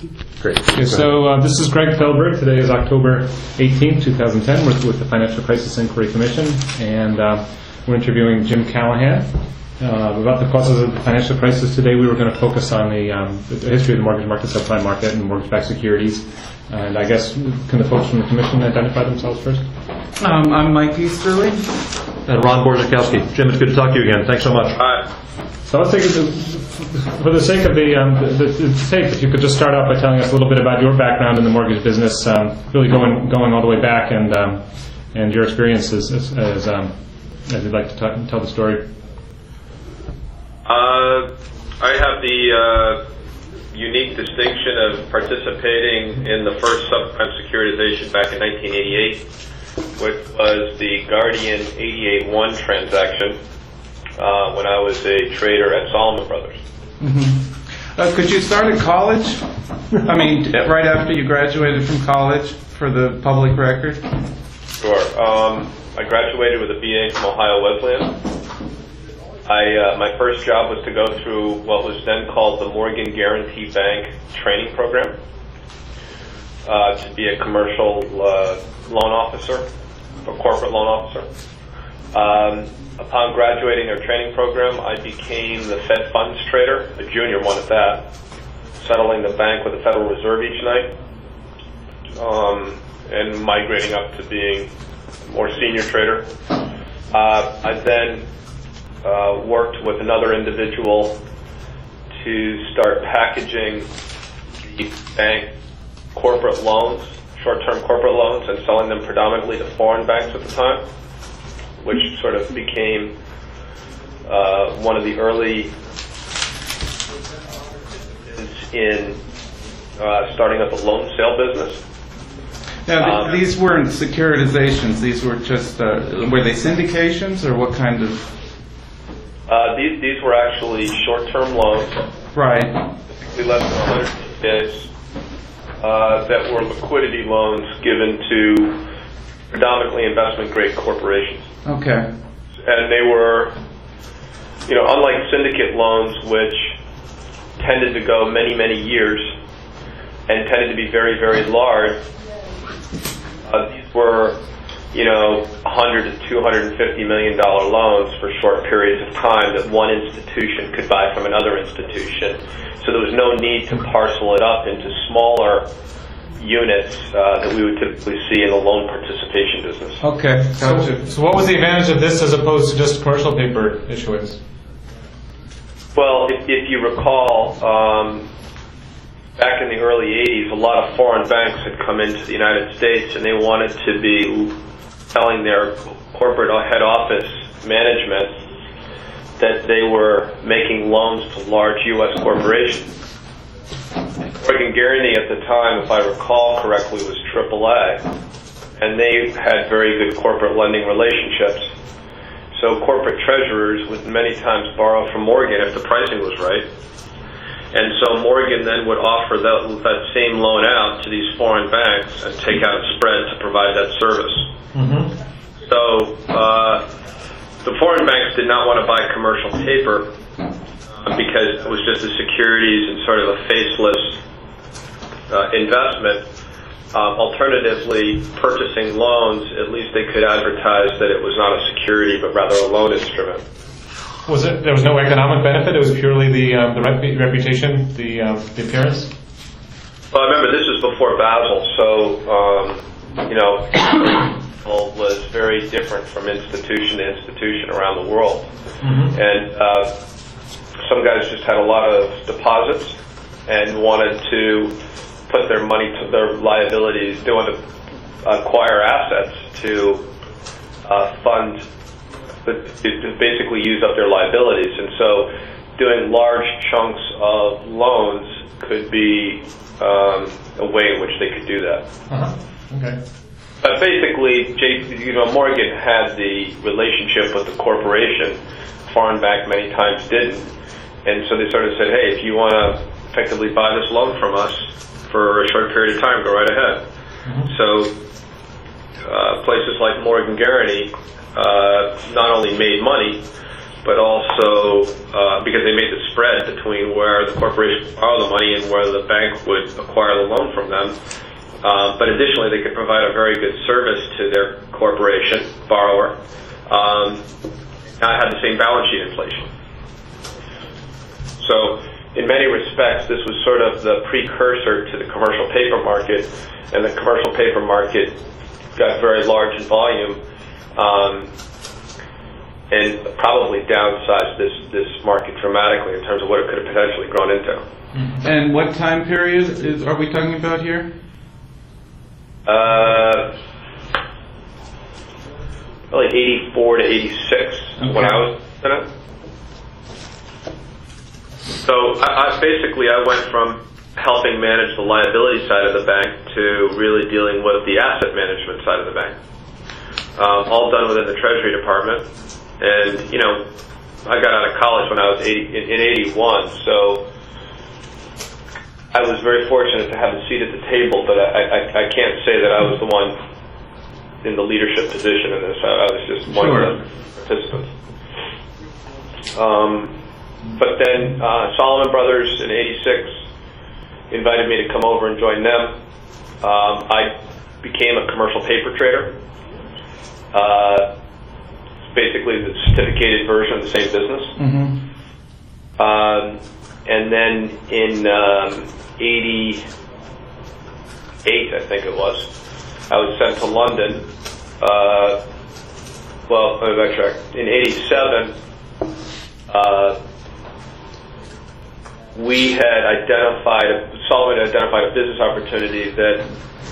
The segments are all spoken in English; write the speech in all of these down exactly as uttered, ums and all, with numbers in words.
Great. Okay, so uh, this is Greg Feldberg. Today is October eighteenth, two thousand ten. We're with the Financial Crisis Inquiry Commission, and uh, we're interviewing Jim Callahan uh, about the causes of the financial crisis. Today we were going to focus on the, um, the history of the mortgage market, subprime market, and mortgage-backed securities. And I guess, can the folks from the Commission identify themselves first? Um, I'm Mike Easterly. And Ron Borzakowski. Jim, it's good to talk to you again. Thanks so much. Hi. So let's take it to, for the sake of the, um, the, the, the tape, if you could just start off by telling us a little bit about your background in the mortgage business, um, really going going all the way back, and um, and your experiences as, as, um, as you'd like to talk, tell the story. Uh, I have the uh, unique distinction of participating in the first subprime securitization back in nineteen eighty-eight, which was the Guardian eighty-eight one transaction. Uh, when I was a trader at Solomon Brothers. Mm-hmm. Uh, could you start at college? I mean, right after you graduated from college, for the public record? Sure. Um, I graduated with a B A from Ohio Wesleyan. I, uh, my first job was to go through what was then called the Morgan Guaranty Bank training program uh, to be a commercial uh, loan officer, a corporate loan officer. Um, upon graduating our training program, I became the Fed funds trader, a junior one at that, settling the bank with the Federal Reserve each night, um, and migrating up to being a more senior trader. Uh, I then uh, worked with another individual to start packaging the bank corporate loans, short-term corporate loans, and selling them predominantly to foreign banks at the time, which sort of became uh, one of the early in uh, starting up a loan sale business. Now, th- Um, these weren't securitizations. These were just, uh, were they syndications, or what kind of? Uh, these these were actually short-term loans, Right. typically less than one hundred days, uh, that were liquidity loans given to predominantly investment-grade corporations. Okay. And they were, you know, unlike syndicate loans, which tended to go many, many years and tended to be very, very large, uh, these were, you know, one hundred to two hundred fifty million dollar loans for short periods of time that one institution could buy from another institution. So there was no need to parcel it up into smaller units uh, that we would typically see in the loan participation business. Okay. Gotcha. So, so what was the advantage of this as opposed to just commercial paper issuance? Well, if, if you recall, um, back in the early eighties, a lot of foreign banks had come into the United States, and they wanted to be telling their corporate head office management that they were making loans to large U S corporations. Morgan Guaranty at the time, if I recall correctly, was triple A, and they had very good corporate lending relationships. So corporate treasurers would many times borrow from Morgan if the pricing was right. And so Morgan then would offer that, that same loan out to these foreign banks and take out a spread to provide that service. Mm-hmm. So uh, the foreign banks did not want to buy commercial paper uh, because it was just a securities and sort of a faceless uh, investment. Um, alternatively, purchasing loans, at least they could advertise that it was not a security but rather a loan instrument. Was it? There was no economic benefit. It was purely the um, the rep- reputation, the um, the appearance. Well, remember this was before Basel, so um, you know, was very different from institution to institution around the world, Mm-hmm. and uh, some guys just had a lot of deposits and wanted to put their money to their liabilities, they wanted to acquire assets to uh, fund. But to basically use up their liabilities, and so doing large chunks of loans could be um, a way in which they could do that. Uh-huh. Okay. But basically, J, you know, Morgan had the relationship with the corporation. Foreign bank many times didn't, and so they sort of said, "Hey, if you want to effectively buy this loan from us for a short period of time, go right ahead." Mm-hmm. So uh, places like Morgan Guaranty Uh, not only made money, but also uh, because they made the spread between where the corporation would borrow the money and where the bank would acquire the loan from them. Uh, but additionally, they could provide a very good service to their corporation borrower, um, not have the same balance sheet inflation. So in many respects, this was sort of the precursor to the commercial paper market, and the commercial paper market got very large in volume, um, and probably downsized this, this market dramatically in terms of what it could have potentially grown into. And what time period is are we talking about here? Uh, probably eighty-four to eighty-six Okay. when I was in it. So I, I basically I went from helping manage the liability side of the bank to really dealing with the asset management side of the bank. Um, all done within the Treasury Department. And, you know, I got out of college when I was eighty, in, in eighty-one, so I was very fortunate to have a seat at the table, but I, I, I can't say that I was the one in the leadership position in this. I, I was just one Sure. of the participants. Um, but then uh, Solomon Brothers in eighty-six invited me to come over and join them. Um, I became a commercial paper trader. Uh, it's basically the certificated version of the same business. Mm-hmm. Um, and then in um, eighty-eight, I think it was, I was sent to London. Uh, well, let me backtrack. In eighty-seven, uh, we had identified, Solomon had identified a business opportunity that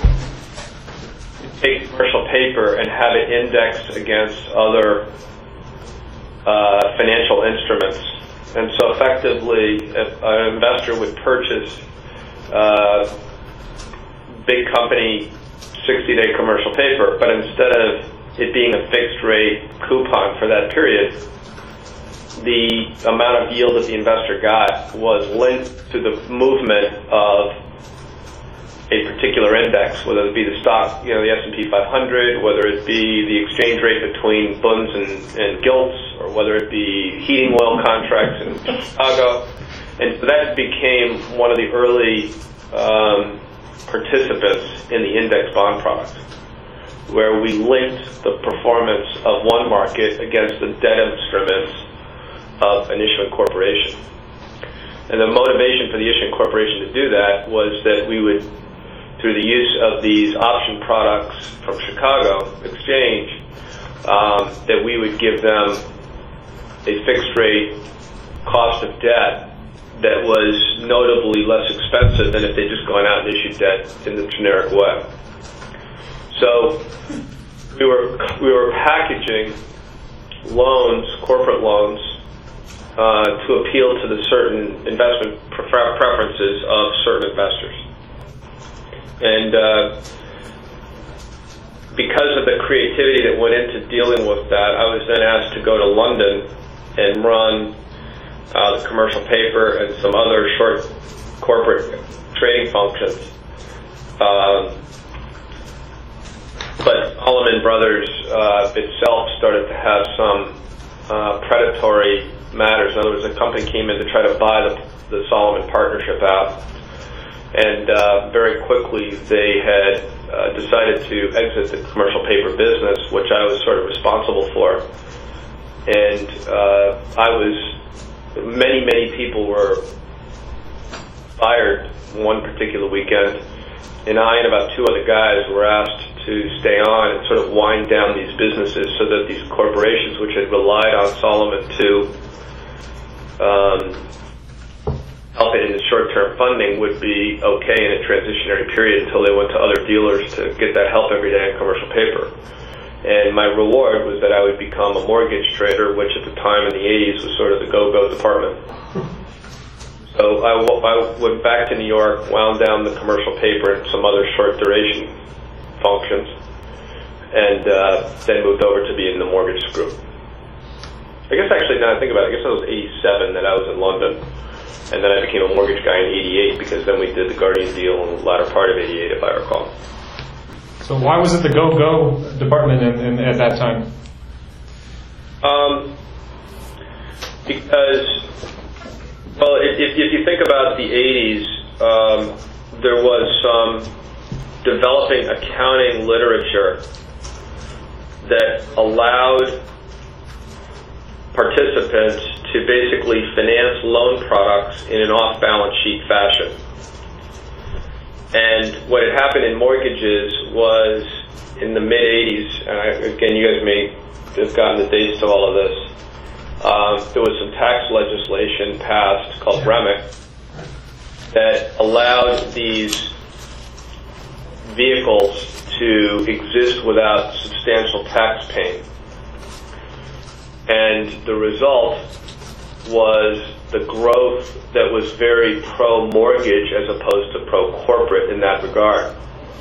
take commercial paper and have it indexed against other uh, financial instruments. And so effectively, if an investor would purchase uh, big company sixty-day commercial paper, but instead of it being a fixed rate coupon for that period, the amount of yield that the investor got was linked to the movement of a particular index, whether it be the stock, you know, the S and P five hundred, whether it be the exchange rate between bunds and, and gilts, or whether it be heating oil contracts in Chicago. And so that became one of the early um, participants in the index bond product, where we linked the performance of one market against the debt instruments of an issuing corporation. And the motivation for the issuing corporation to do that was that we would, through the use of these option products from Chicago Exchange, um, that we would give them a fixed rate cost of debt that was notably less expensive than if they'd just gone out and issued debt in the generic way. So we were we were packaging loans, corporate loans, uh, to appeal to the certain investment prefer- preferences of certain investors. And uh, because of the creativity that went into dealing with that, I was then asked to go to London and run uh, the commercial paper and some other short corporate trading functions. Um, but Solomon Brothers uh, itself started to have some uh, predatory matters. In other words, a company came in to try to buy the, the Solomon partnership out. And uh, very quickly they had uh, decided to exit the commercial paper business, which I was sort of responsible for. And uh, I was, many, many people were fired one particular weekend, and I and about two other guys were asked to stay on and sort of wind down these businesses so that these corporations, which had relied on Solomon to um, help it in the short-term funding, would be okay in a transitionary period until they went to other dealers to get that help every day in commercial paper. And my reward was that I would become a mortgage trader, which at the time in the eighties was sort of the go-go department. So I, w- I went back to New York, wound down the commercial paper and some other short-duration functions, and uh, then moved over to be in the mortgage group. I guess actually, now I think about it, I guess it was eighty-seven that I was in London. And then I became a mortgage guy in eighty-eight because then we did the Guardian deal in the latter part of eighty-eight, if I recall. So why was it the go-go department in, in, at that time? Um, Because, well, if, if if you think about the eighties, um, there was some developing accounting literature that allowed participants to basically finance loan products in an off-balance sheet fashion. And what had happened in mortgages was in the mid-eighties, and I, again, you guys may have gotten the dates to all of this, um, there was some tax legislation passed called REMIC that allowed these vehicles to exist without substantial tax paying. And the result was the growth that was very pro-mortgage as opposed to pro-corporate in that regard.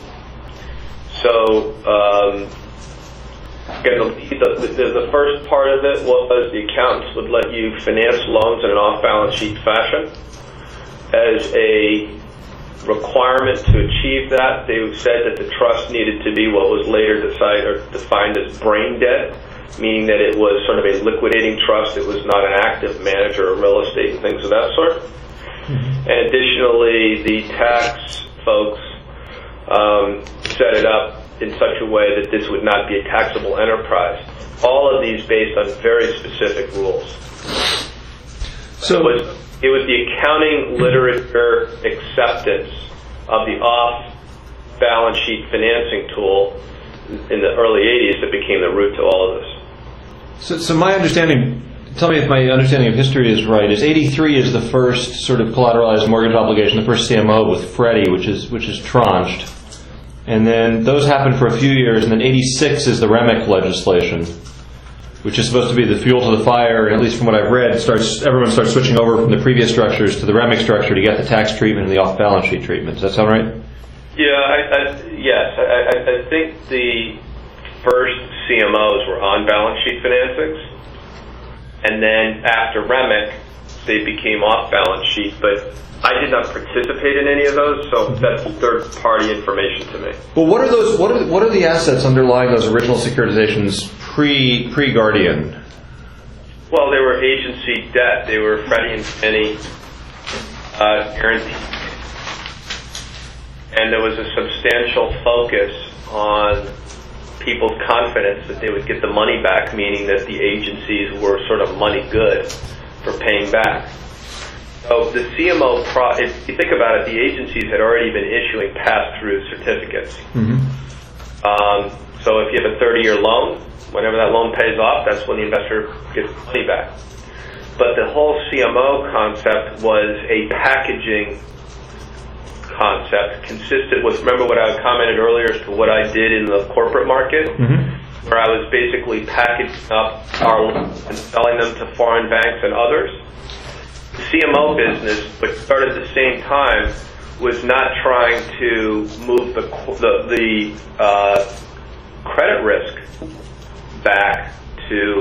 So, um, again, the, the, the first part of it was the accountants would let you finance loans in an off-balance sheet fashion. As a requirement to achieve that, they said that the trust needed to be what was later decided or defined as brain dead, meaning that it was sort of a liquidating trust. It was not an active manager of real estate and things of that sort. Mm-hmm. And additionally, the tax folks um, set it up in such a way that this would not be a taxable enterprise. All of these based on very specific rules. So it was, it was the accounting literature acceptance of the off-balance sheet financing tool in the early eighties that became the root to all of this. So, so my understanding, tell me if my understanding of history is right, is eighty-three is the first sort of collateralized mortgage obligation, the first C M O with Freddie, which is which is tranched. And then those happened for a few years, and then eighty-six is the REMIC legislation, which is supposed to be the fuel to the fire, and at least from what I've read, starts everyone starts switching over from the previous structures to the REMIC structure to get the tax treatment and the off-balance sheet treatment. Does that sound right? Yeah, I, I, yes. I, I, I think the first C M Os were on-balance sheet financings, and then after REMIC, they became off-balance sheet, but I did not participate in any of those, so that's third-party information to me. Well, what are those? What are what are the assets underlying those original securitizations pre pre Guardian? Well, they were agency debt. They were Freddie and Fannie uh, guaranteed, and there was a substantial focus on people's confidence that they would get the money back, meaning that the agencies were sort of money good for paying back. So the C M O, pro, if you think about it, the agencies had already been issuing pass-through certificates. Mm-hmm. Um, so if you have a thirty-year loan, whenever that loan pays off, that's when the investor gets the money back. But the whole C M O concept was a packaging concept consistent with, remember what I commented earlier as to what I did in the corporate market, mm-hmm. where I was basically packaging up our loans and selling them to foreign banks and others. The C M O business, which started at the same time, was not trying to move the the, the uh, credit risk back to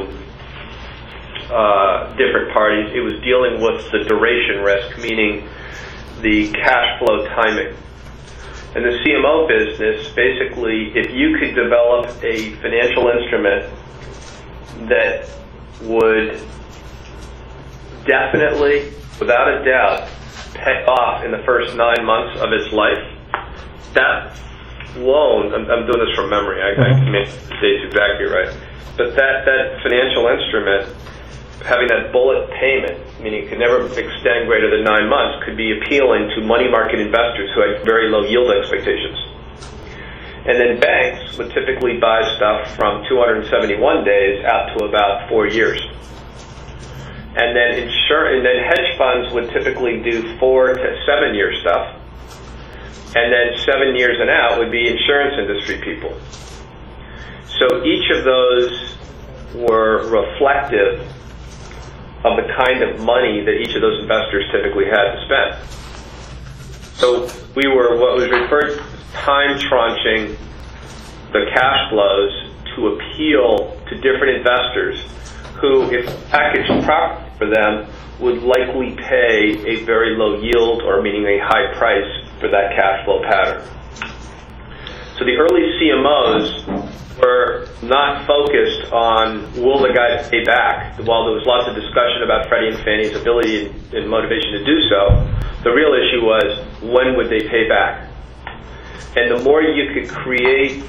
uh, different parties. It was dealing with the duration risk, meaning the cash flow timing. In the C M O business, basically, if you could develop a financial instrument that would definitely, without a doubt, pay off in the first nine months of its life, that loan, I'm, I'm doing this from memory, I, I can make the dates exactly right, but that, that financial instrument, having that bullet payment, meaning it could never extend greater than nine months, could be appealing to money market investors who had very low yield expectations. And then banks would typically buy stuff from two hundred seventy-one days out to about four years. And then insur- and then hedge funds would typically do four to seven year stuff. And then seven years and out would be insurance industry people. So each of those were reflective of the kind of money that each of those investors typically had to spend. So we were what was referred to as time tranching the cash flows to appeal to different investors who, if packaged properly for them, would likely pay a very low yield, or meaning a high price, for that cash flow pattern. So the early C M Os were not focused on will the guys pay back. While there was lots of discussion about Freddie and Fannie's ability and, and motivation to do so, the real issue was when would they pay back. And the more you could create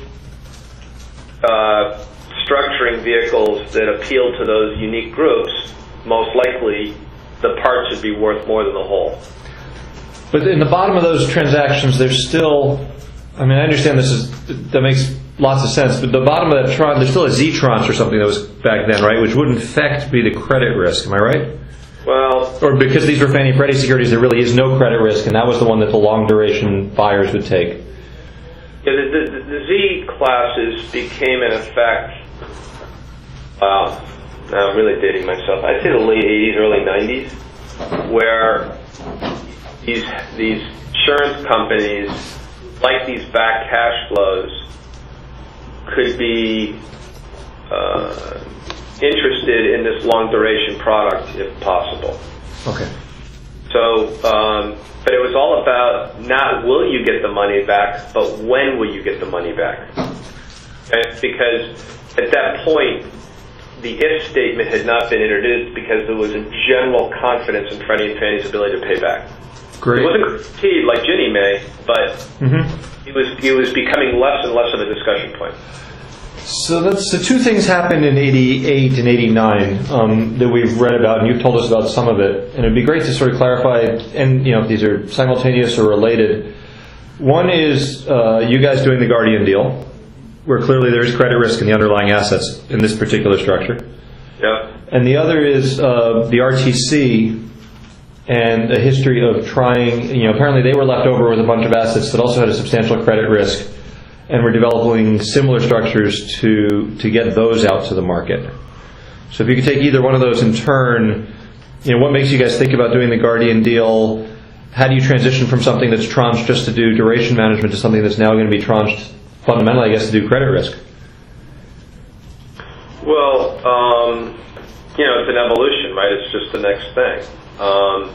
uh, structuring vehicles that appeal to those unique groups, most likely the parts would be worth more than the whole. But in the bottom of those transactions, there's still, I mean, I understand this is, that makes lots of sense, but the bottom of that tranche, there's still a Z tranche or something that was back then, right, which would in fact be the credit risk, am I right? Well, or because these were Fannie Freddie securities, there really is no credit risk, and that was the one that the long duration buyers would take. Yeah, the, the, the Z classes became in effect, wow, now I'm really dating myself, I'd say the late eighties, early nineties, where these, these insurance companies, like these back cash flows, could be uh, interested in this long duration product if possible. Okay. So, um, but it was all about not will you get the money back, but when will you get the money back? And because at that point, the if statement had not been introduced because there was a general confidence in Freddie and Fannie's ability to pay back. Great. It wasn't guaranteed like Ginnie Mae, but mm-hmm. it was it was becoming less and less of a discussion point. So that's the two things happened in eighty-eight and eighty-nine um, that we've read about, and you've told us about some of it. And it'd be great to sort of clarify, and you know, if these are simultaneous or related. One is uh, you guys doing the Guardian deal, where clearly there is credit risk in the underlying assets in this particular structure. Yeah. And the other is uh, the R T C and a history of trying, you know, apparently they were left over with a bunch of assets that also had a substantial credit risk, and we're developing similar structures to to get those out to the market. So if you could take either one of those in turn, you know, what makes you guys think about doing the Guardian deal? How do you transition from something that's tranched just to do duration management to something that's now going to be tranched fundamentally, I guess, to do credit risk? Well, um, you know, it's an evolution, right? It's just the next thing. Um,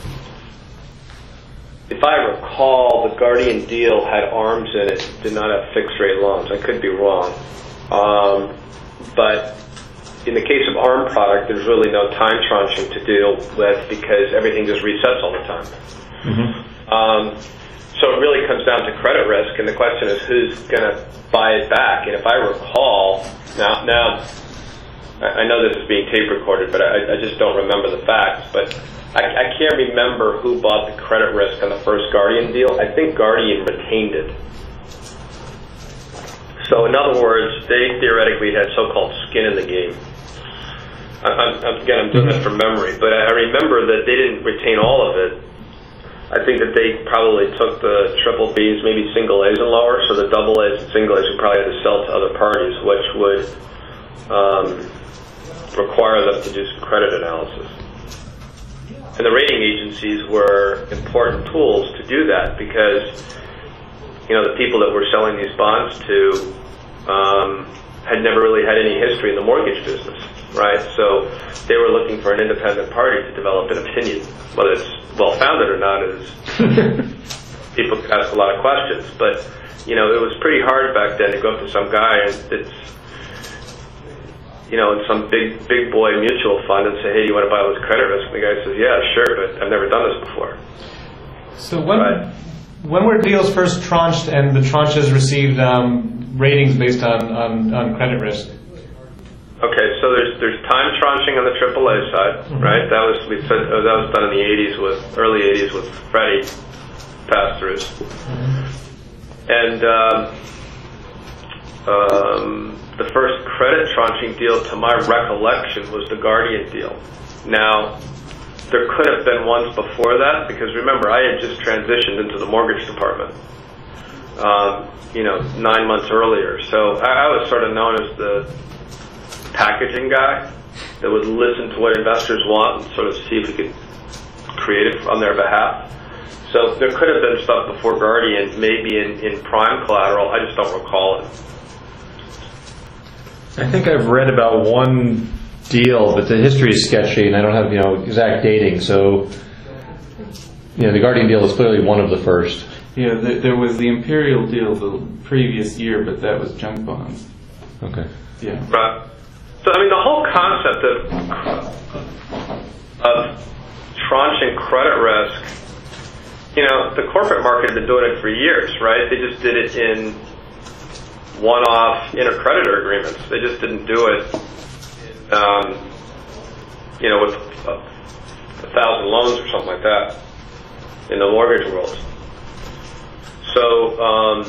if I recall, the Guardian deal had arms in it, did not have fixed rate loans. I could be wrong. Um, but in the case of ARM product, there's really no time tranching to deal with because everything just resets all the time. Mm-hmm. Um, so it really comes down to credit risk, and the question is who's going to buy it back. And if I recall, now, now I know this is being tape recorded, but I, I just don't remember the facts. But I, I can't remember who bought the credit risk on the first Guardian deal. I think Guardian retained it. So in other words, they theoretically had so-called skin in the game. I, I'm, again, I'm doing this from memory, but I remember that they didn't retain all of it. I think that they probably took the triple Bs, maybe single A's and lower, so the double A's and single A's would probably have to sell to other parties, which would um, require them to do some credit analysis. And the rating agencies were important tools to do that because, you know, the people that we're selling these bonds to um, had never really had any history in the mortgage business, right? So they were looking for an independent party to develop an opinion. Whether it's well-founded or not is, people could ask a lot of questions. But, you know, it was pretty hard back then to go up to some guy and it's, you know, in some big big boy mutual fund and say, hey, you want to buy this credit risk? And the guy says, yeah, sure, but I've never done this before. So when Right. when were deals first tranched and the tranches received um, ratings based on, on, on credit risk? Okay, so there's there's time tranching on the triple A side, mm-hmm. right? That was we said uh, that was done in the eighties with early eighties with Freddie pass-throughs, mm-hmm. and um, um, the first credit tranching deal, to my recollection, was the Guardian deal. Now, there could have been ones before that because remember, I had just transitioned into the mortgage department, um, you know, nine months earlier. So I, I was sort of known as the packaging guy that would listen to what investors want and sort of see if we could create it on their behalf. So there could have been stuff before Guardian, maybe in, in prime collateral. I just don't recall it. I think I've read about one deal, but the history is sketchy, and I don't have, you know, exact dating. So, you know, the Guardian deal is clearly one of the first. Yeah, th- there was the Imperial deal the previous year, but that was junk bonds. Okay. Yeah. Right. So, I mean, the whole concept of, of tranching credit risk, you know, the corporate market had been doing it for years, right? They just did it in one-off intercreditor agreements. They just didn't do it, in, um, you know, with a, a thousand loans or something like that in the mortgage world. So, um,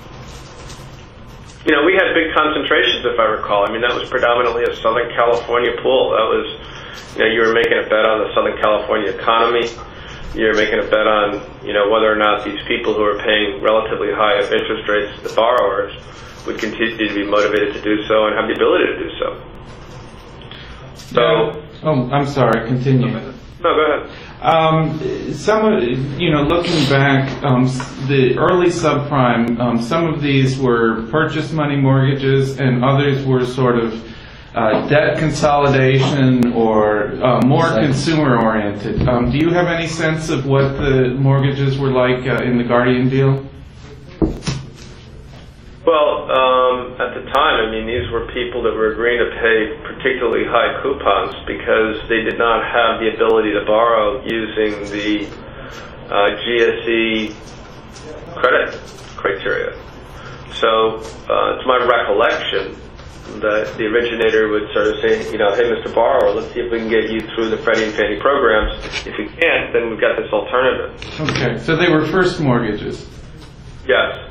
you know, we had big concentrations, if I recall. I mean, that was predominantly a Southern California pool. That was, you know, you were making a bet on the Southern California economy. You were making a bet on, you know, whether or not these people who are paying relatively high interest rates to borrowers would continue to be motivated to do so and have the ability to do so. So, oh, I'm sorry. Continue. No, go ahead. Um, some of, you know, looking back, um, the early subprime, um, some of these were purchase money mortgages, and others were sort of uh, debt consolidation or uh, more consumer oriented. Um, do you have any sense of what the mortgages were like uh, in the Guardian deal? Well, um, at the time, I mean, these were people that were agreeing to pay particularly high coupons because they did not have the ability to borrow using the uh, G S E credit criteria. So uh, it's my recollection that the originator would sort of say, you know, hey, Mister Borrower, let's see if we can get you through the Freddie and Fannie programs. If you can't, then we've got this alternative. Okay, so they were first mortgages. Yes.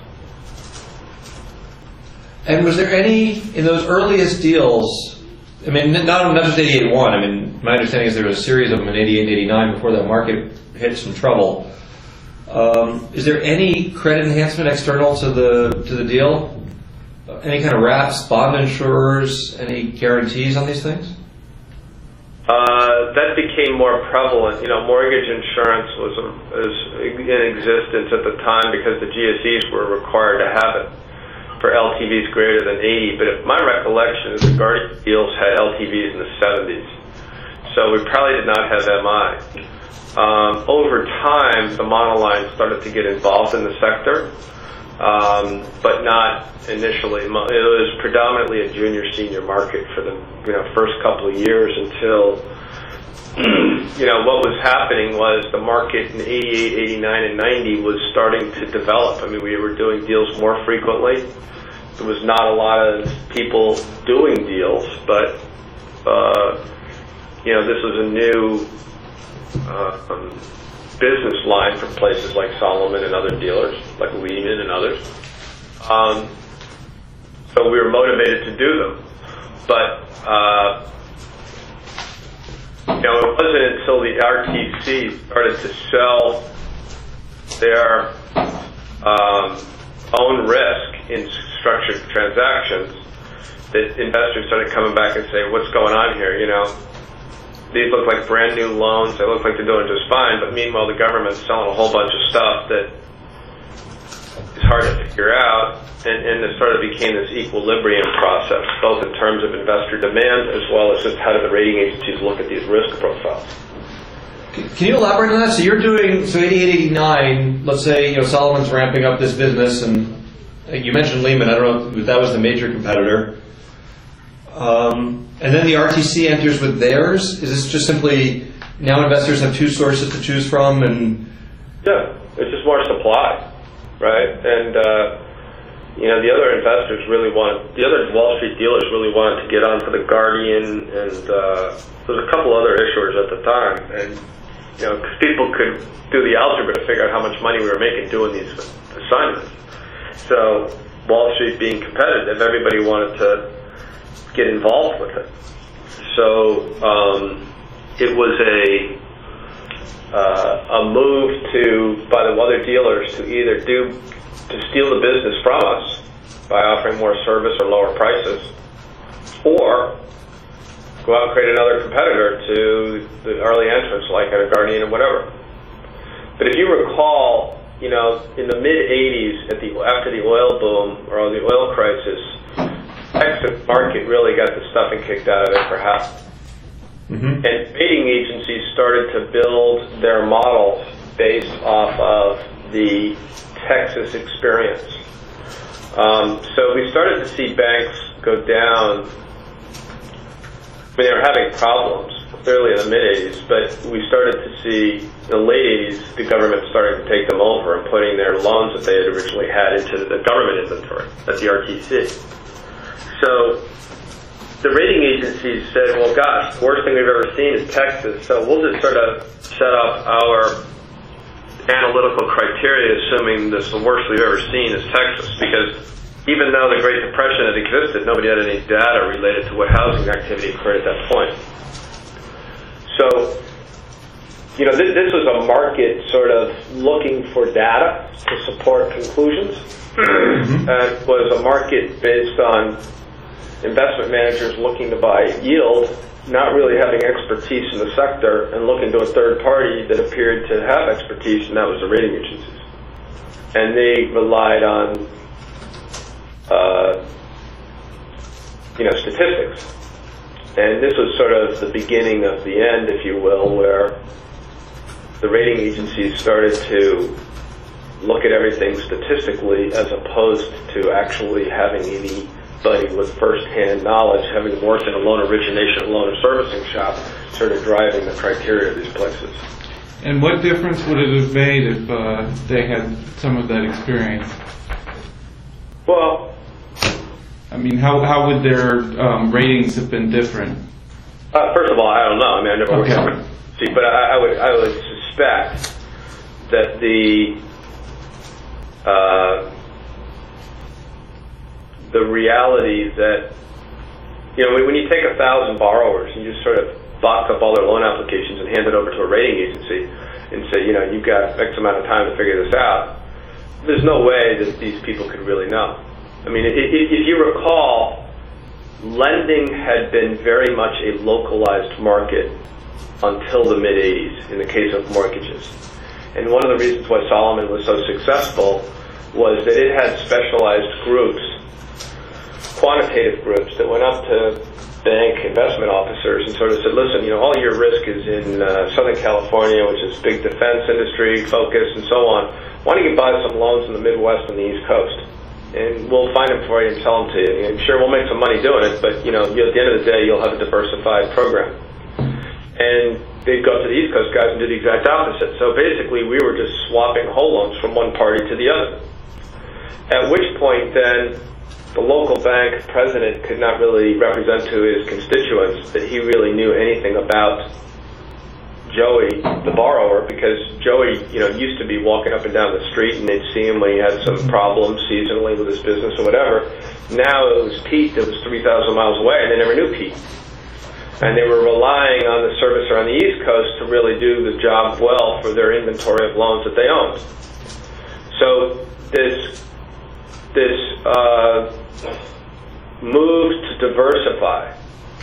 And was there any, in those earliest deals, I mean, not, not just eighty-eight one, I mean, my understanding is there was a series of them in eighty-eight and eighty-nine before that market hit some trouble. Um, is there any credit enhancement external to the to the deal? Any kind of wraps, bond insurers, any guarantees on these things? Uh, that became more prevalent. You know, mortgage insurance was, a, was in existence at the time because the G S Es were required to have it for L T Vs greater than eighty, but if my recollection is the Guardian deals had L T Vs in the seventies, so we probably did not have M I. Um, over time, the monoline started to get involved in the sector, um, but not initially. It was predominantly a junior-senior market for the you know first couple of years until you know what was happening was the market in eighty-eight, eighty-nine, and ninety was starting to develop. I mean, we were doing deals more frequently. There was not a lot of people doing deals, but uh, you know, this was a new uh, um, business line from places like Solomon and other dealers, like Lehman and others. Um, so we were motivated to do them, but uh, you know, it wasn't until the R T C started to sell their um, own risk in structured transactions that investors started coming back and saying, what's going on here? You know, these look like brand new loans. They look like they're doing just fine, but meanwhile the government's selling a whole bunch of stuff that is hard to figure out. And, and it sort of became this equilibrium process, both in terms of investor demand as well as just how do the rating agencies look at these risk profiles. Can you elaborate on that? So you're doing, so eighty-eight, eighty-nine, let's say, you know, Solomon's ramping up this business, and you mentioned Lehman, I don't know if that was the major competitor. Um, and then the R T C enters with theirs? Is this just simply, now investors have two sources to choose from, and... Yeah, it's just more supply, right? And, uh, you know, the other investors really wanted, the other Wall Street dealers really wanted to get onto the Guardian, and uh, there was a couple other issuers at the time, and, you know, because people could do the algebra to figure out how much money we were making doing these assignments. So, Wall Street being competitive, everybody wanted to get involved with it. So, um, it was a uh, a move to, by the other dealers, to either do, to steal the business from us by offering more service or lower prices, or go out and create another competitor to the early entrants like a Guardian or whatever. But if you recall, you know, in the mid eighties, at the after the oil boom or the oil crisis, Texas market really got the stuffing kicked out of it for half. Mm-hmm. And rating agencies started to build their models based off of the Texas experience. Um, so we started to see banks go down. I mean, they were having problems, clearly in the mid-eighties, but we started to see, in the late eighties, the government started to take them over and putting their loans that they had originally had into the government inventory at the R T C. So the rating agencies said, well, gosh, the worst thing we've ever seen is Texas, so we'll just sort of set up our analytical criteria assuming this the worst we've ever seen is Texas, because even though the Great Depression had existed, nobody had any data related to what housing activity occurred at that point. So, you know, this, this was a market sort of looking for data to support conclusions. Mm-hmm. And it was a market based on investment managers looking to buy yield, not really having expertise in the sector, and looking to a third party that appeared to have expertise, and that was the rating agencies. And they relied on, uh, you know, statistics. And this was sort of the beginning of the end, if you will, where the rating agencies started to look at everything statistically as opposed to actually having anybody with first-hand knowledge, having worked in a loan origination, loan servicing shop, sort of driving the criteria of these places. And what difference would it have made if uh, they had some of that experience? Well, I mean, how how would their um, ratings have been different? Uh, first of all, I don't know. I mean, I never worked Okay. on it. See, but I, I would I would suspect that the uh, the reality that, you know, when you take a thousand borrowers and you just sort of box up all their loan applications and hand it over to a rating agency and say, you know, you've got X amount of time to figure this out, there's no way that these people could really know. I mean, if, if you recall, lending had been very much a localized market until the mid-eighties in the case of mortgages. And one of the reasons why Solomon was so successful was that it had specialized groups, quantitative groups, that went up to bank investment officers and sort of said, listen, you know, all your risk is in uh, Southern California, which is big defense industry focus and so on. Why don't you buy some loans in the Midwest and the East Coast? And we'll find them for you and sell them to you. And sure, we'll make some money doing it, but, you know, you, at the end of the day, you'll have a diversified program. And they'd go to the East Coast guys and do the exact opposite. So basically, we were just swapping whole loans from one party to the other. At which point, then, the local bank president could not really represent to his constituents that he really knew anything about Joey, the borrower, because Joey, you know, used to be walking up and down the street and they'd see him when he had some problems seasonally with his business or whatever. Now it was Pete that was three thousand miles away and they never knew Pete. And they were relying on the servicer on the East Coast to really do the job well for their inventory of loans that they owned. So this, this uh, move to diversify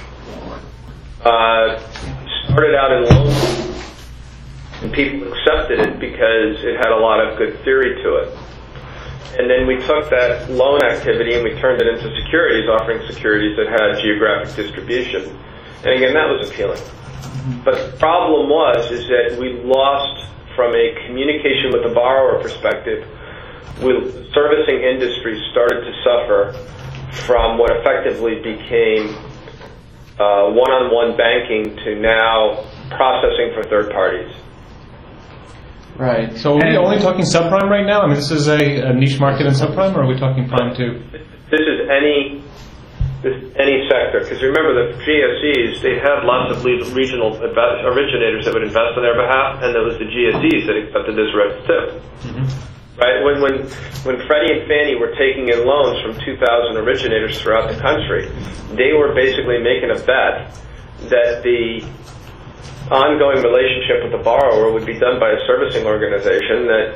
uh, started out in loans, and people accepted it because it had a lot of good theory to it. And then we took that loan activity and we turned it into securities, offering securities that had geographic distribution. And again, that was appealing. But the problem was is that we lost, from a communication with the borrower perspective, with the servicing industry started to suffer from what effectively became uh, one-on-one banking to now processing for third parties. Right. So are we only talking subprime right now? I mean, this is a, a niche market in subprime, or are we talking prime too? This is any this, any sector, because remember the G S Es, they had lots of le- regional invest- originators that would invest on their behalf, and there was the G S Es that accepted this risk too. Mm-hmm. Right? When when when Freddie and Fannie were taking in loans from two thousand originators throughout the country, they were basically making a bet that the ongoing relationship with the borrower would be done by a servicing organization that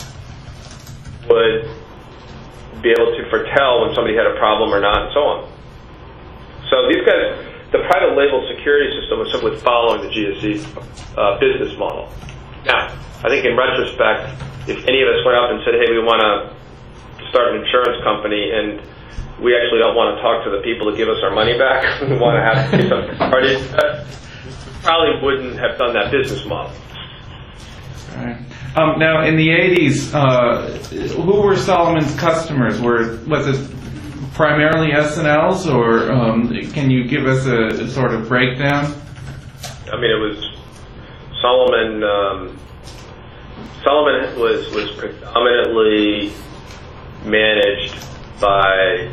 would be able to foretell when somebody had a problem or not, and so on. So these guys, the private label security system was simply following the G S E uh, business model. Now, I think in retrospect, if any of us went up and said, hey, we want to start an insurance company and we actually don't want to talk to the people that give us our money back, we want to have some parties, probably wouldn't have done that business model. Right. Um, now, in the eighties, uh, who were Solomon's customers? Were was it primarily S and Ls, or um, can you give us a, a sort of breakdown? I mean, it was Solomon. Um, Solomon was was predominantly managed by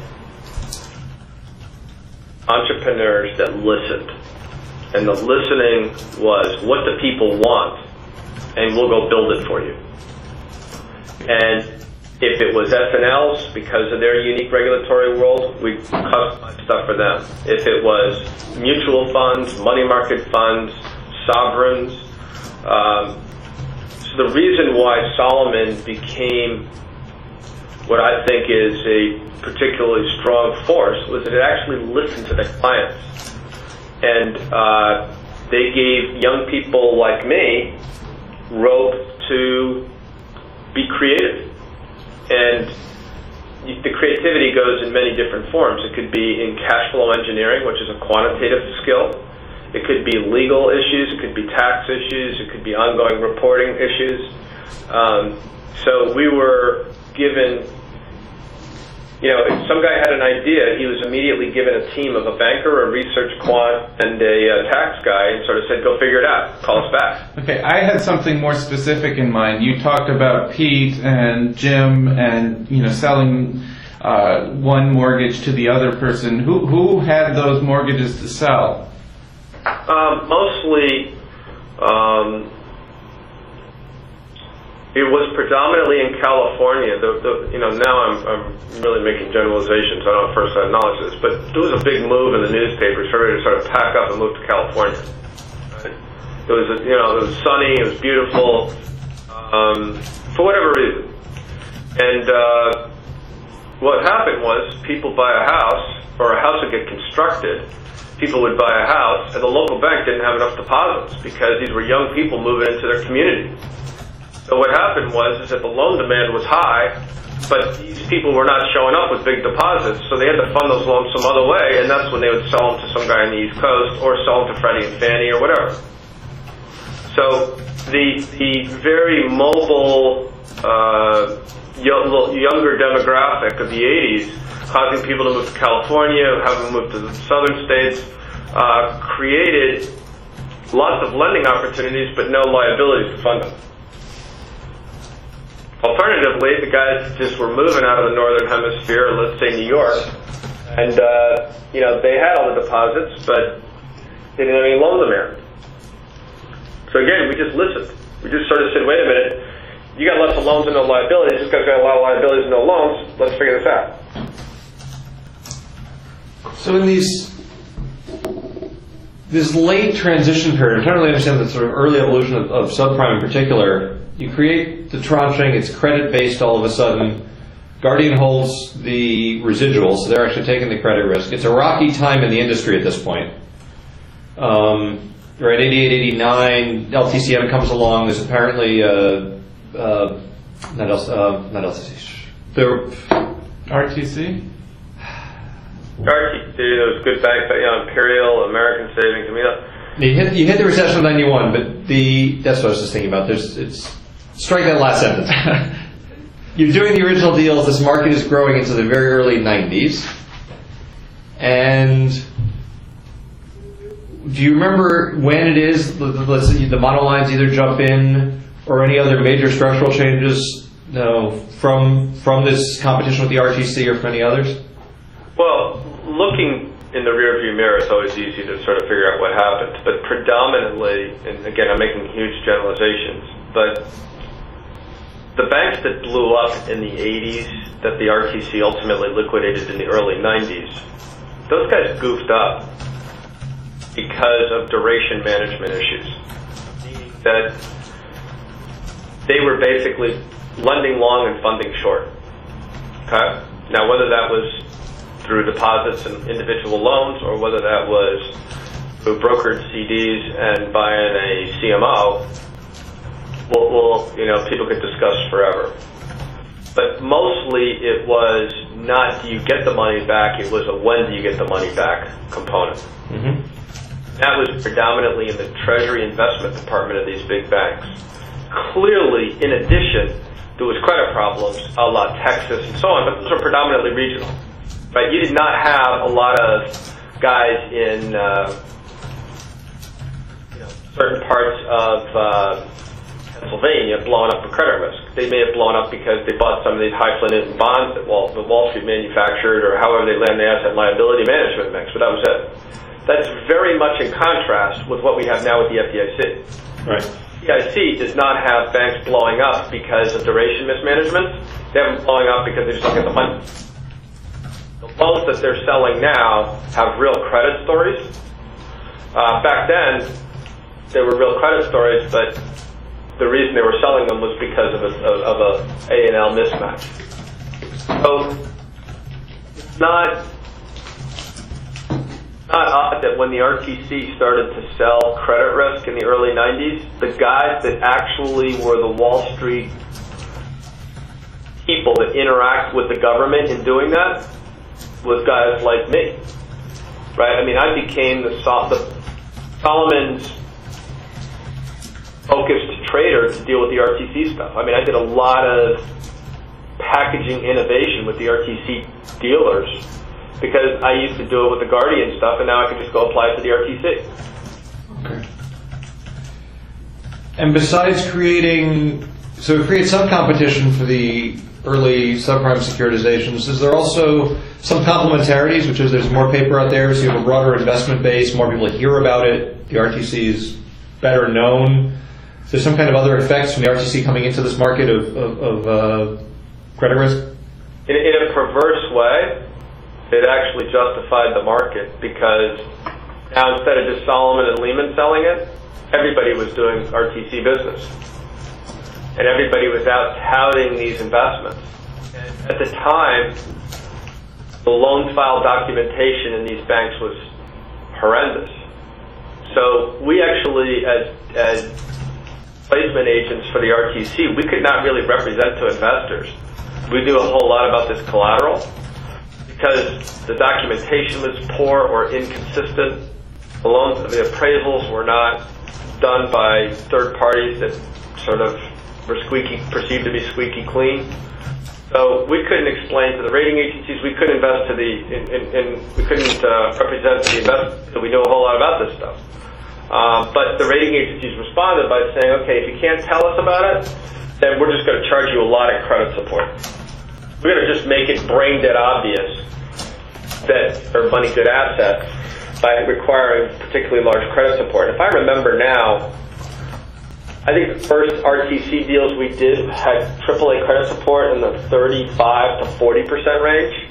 entrepreneurs that listened, and the listening was what the people want, and we'll go build it for you. And if it was S and Ls, because of their unique regulatory world, we customized stuff for them. If it was mutual funds, money market funds, sovereigns, um, so the reason why Solomon became what I think is a particularly strong force was that it actually listened to their clients. And uh, they gave young people like me rope to be creative. And the creativity goes in many different forms. It could be in cash flow engineering, which is a quantitative skill. It could be legal issues. It could be tax issues. It could be ongoing reporting issues. Um, so we were given, you know, if some guy had an idea, he was immediately given a team of a banker, a research quant, and a uh, tax guy, and sort of said, go figure it out, call us back. Okay, I had something more specific in mind. You talked about Pete and Jim and, you know, selling uh, one mortgage to the other person. Who, who had those mortgages to sell? Um, mostly, um, it was predominantly in California. The, the, you know, now I'm, I'm really making generalizations. I don't have first-hand knowledge of this, but there was a big move in the newspapers for everybody to sort of pack up and move to California. Right? It was, you know, it was sunny, it was beautiful, um, for whatever reason. And uh, what happened was people buy a house, or a house would get constructed. People would buy a house, and the local bank didn't have enough deposits because these were young people moving into their community. So what happened was is that the loan demand was high, but these people were not showing up with big deposits, so they had to fund those loans some other way, and that's when they would sell them to some guy on the East Coast or sell them to Freddie and Fannie or whatever. So the the very mobile, uh, younger demographic of the eighties, causing people to move to California, having moved to the southern states, uh, created lots of lending opportunities but no liabilities to fund them. Alternatively, the guys just were moving out of the northern hemisphere, let's say New York, and uh, you know, they had all the deposits, but they didn't have any loan demand. So again, we just listened. We just sort of said, wait a minute, you got lots of loans and no liabilities, this guy's got a lot of liabilities and no loans, let's figure this out. So in these, this late transition period, I'm trying to really understand the sort of early evolution of, of subprime in particular. You create the tranching, it's credit-based all of a sudden. Guardian holds the residuals, so they're actually taking the credit risk. It's a rocky time in the industry at this point. Um, right, eighty-eight, eighty-nine, L T C M comes along. There's apparently, uh, uh, not, L, uh, not L T C, there, R T C? R T C, those good banks, you know, Imperial, American Savings, I mean, uh, You hit, you hit the recession of ninety-one, but the, that's what I was just thinking about. There's, it's, strike that last sentence. You're doing the original deals, this market is growing into the very early nineties. And do you remember when it is, let's say the monolines either jump in or any other major structural changes, no, from, from this competition with the R T C or from any others? Well, looking in the rearview mirror, it's always easy to sort of figure out what happened. But predominantly, and again, I'm making huge generalizations, but the banks that blew up in the eighties, that the R T C ultimately liquidated in the early nineties, those guys goofed up because of duration management issues. That they were basically lending long and funding short. Okay? Now, whether that was through deposits and individual loans, or whether that was through brokered C Ds and buying a C M O, we'll, we'll, you know, people could discuss forever. But mostly it was not do you get the money back, it was a when do you get the money back component. Mm-hmm. That was predominantly in the Treasury investment department of these big banks. clearly, in addition, there was credit problems, a la Texas and so on, but those are predominantly regional. Right? You did not have a lot of guys in uh, you know, certain parts of uh, Pennsylvania blowing up for credit risk. They may have blown up because they bought some of these high-flinted bonds that Wall, that Wall Street manufactured, or however they land the asset liability management mix, but that was it. That's very much in contrast with what we have now with the F D I C. Right. The F D I C does not have banks blowing up because of duration mismanagement. They have them blowing up because they just don't get the money. The loans that they're selling now have real credit stories. Uh, back then, they were real credit stories, but the reason they were selling them was because of a, of a A and L mismatch. So it's not, not odd that when the R T C started to sell credit risk in the early nineties, the guys that actually were the Wall Street people that interact with the government in doing that was guys like me. Right? I mean, I became the, Sol- the Solomon's focused trader to deal with the R T C stuff. I mean, I did a lot of packaging innovation with the R T C dealers because I used to do it with the Guardian stuff, and now I can just go apply it to the R T C. Okay. And besides creating, so it creates some competition for the early subprime securitizations, is there also some complementarities, which is there's more paper out there, so you have a broader investment base, more people hear about it, the R T C is better known. Is there some kind of other effects from the R T C coming into this market of, of, of uh, credit risk? In, in a perverse way, it actually justified the market because now instead of just Solomon and Lehman selling it, everybody was doing R T C business. And everybody was out touting these investments. And at the time, the loan file documentation in these banks was horrendous. So we actually, as, as placement agents for the R T C, we could not really represent to investors. We knew a whole lot about this collateral because the documentation was poor or inconsistent. The loans, the appraisals were not done by third parties that sort of were squeaky, perceived to be squeaky clean. So we couldn't explain to the rating agencies, we couldn't invest to the, in, in, in, we couldn't uh, represent the investors, so we knew a whole lot about this stuff. Um, but the rating agencies responded by saying, okay, if you can't tell us about it, then we're just going to charge you a lot of credit support. We're going to just make it brain dead obvious that they're money good assets by requiring particularly large credit support. If I remember now, I think the first R T C deals we did had triple A credit support in the thirty-five to forty percent range.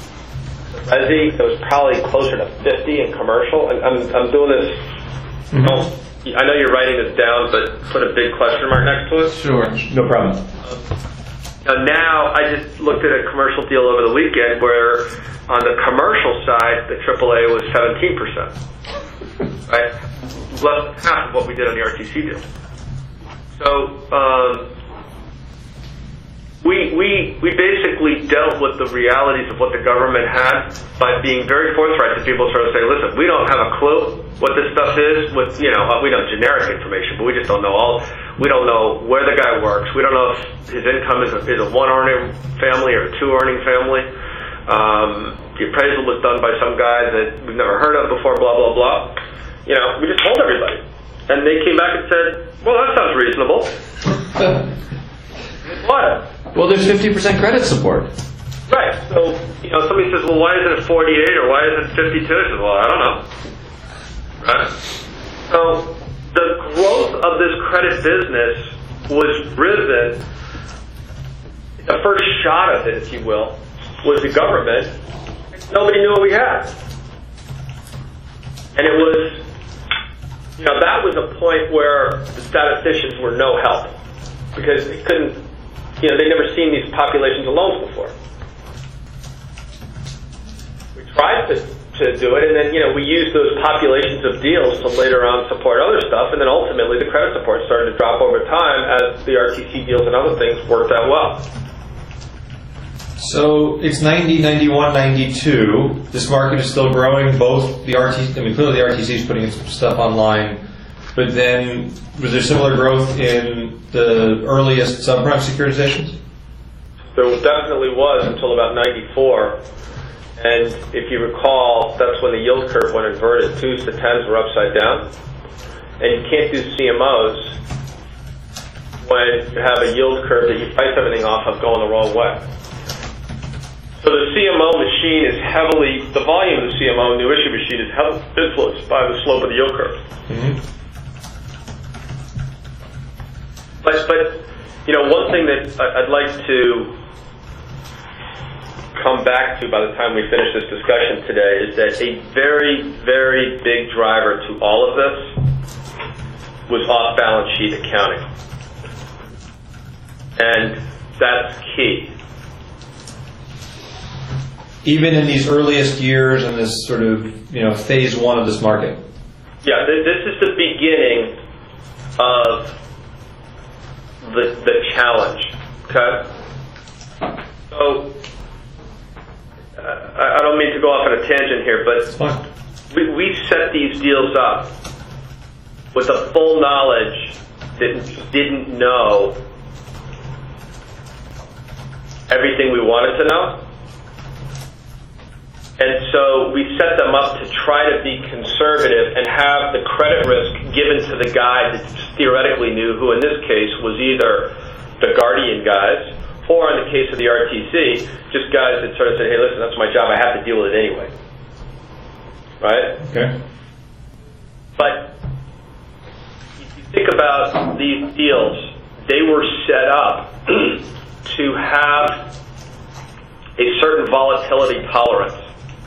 Resi, it was probably closer to fifty in commercial. And I'm, I'm doing this, mm-hmm. oh, I know you're writing this down, but put a big question mark next to it. Sure. No problem. Uh, now, I just looked at a commercial deal over the weekend where on the commercial side, the triple A was seventeen percent. Right? Less than half of what we did on the R T C deal. So um, we, we, we basically dealt with the realities of what the government had by being very forthright to people sort of say, listen, we don't have a clue what this stuff is. With, you know, we know generic information, but we just don't know all. We don't know where the guy works. We don't know if his income is a, is a one-earning family or a two-earning family. Um, the appraisal was done by some guy that we've never heard of before, blah, blah, blah. You know, we just told everybody. And they came back and said, well, that sounds reasonable. What? Well, there's fifty percent credit support. Right. So, you know, somebody says, well, why isn't it forty-eight or why isn't it fifty-two? I said, well, I don't know. Right? So, the growth of this credit business was driven, the first shot of it, if you will, was the government. Nobody knew what we had. And it was, you know, that was a point where the statisticians were no help because they couldn't, you know, they'd never seen these populations of loans before. We tried to, to do it, and then, you know, we used those populations of deals to later on support other stuff, and then ultimately the credit support started to drop over time as the R T C deals and other things worked out well. So it's ninety, ninety-one, ninety-two. This market is still growing. Both the R T C, I mean, clearly the R T C is putting some stuff online. But then, was there similar growth in the earliest subprime securitizations? There definitely was until about ninety-four. And if you recall, that's when the yield curve went inverted. Twos to tens were upside down. And you can't do C M Os when you have a yield curve that you price everything off of going the wrong way. So the C M O machine is heavily, the volume of the C M O new issue machine is heavily influenced by the slope of the yield curve. Mm-hmm. But, but, you know, one thing that I'd like to come back to by the time we finish this discussion today is that a very, very big driver to all of this was off-balance sheet accounting. And that's key. Even in these earliest years and this sort of, you know, phase one of this market? Yeah, th- this is the beginning of the, the challenge, okay? So, uh, I don't mean to go off on a tangent here, but we, we set these deals up with the full knowledge that we didn't know everything we wanted to know. And so we set them up to try to be conservative and have the credit risk given to the guy that theoretically knew, who in this case was either the Guardian guys, or in the case of the R T C, just guys that sort of said, hey, listen, that's my job, I have to deal with it anyway. Right? Okay. But if you think about these deals, they were set up to have a certain volatility tolerance.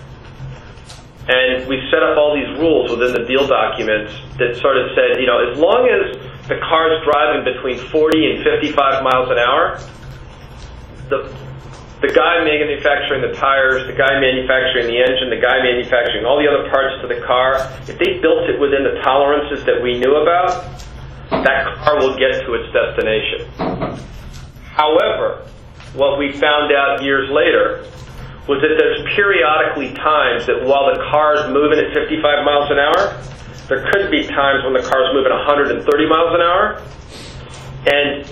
And we set up all these rules within the deal documents that sort of said, you know, as long as the car's driving between forty and fifty-five miles an hour, the the guy manufacturing the tires, the guy manufacturing the engine, the guy manufacturing all the other parts to the car, if they built it within the tolerances that we knew about, that car will get to its destination. However, what we found out years later was that there's periodically times that while the car's moving at fifty-five miles an hour, there could be times when the car's moving one hundred thirty miles an hour, and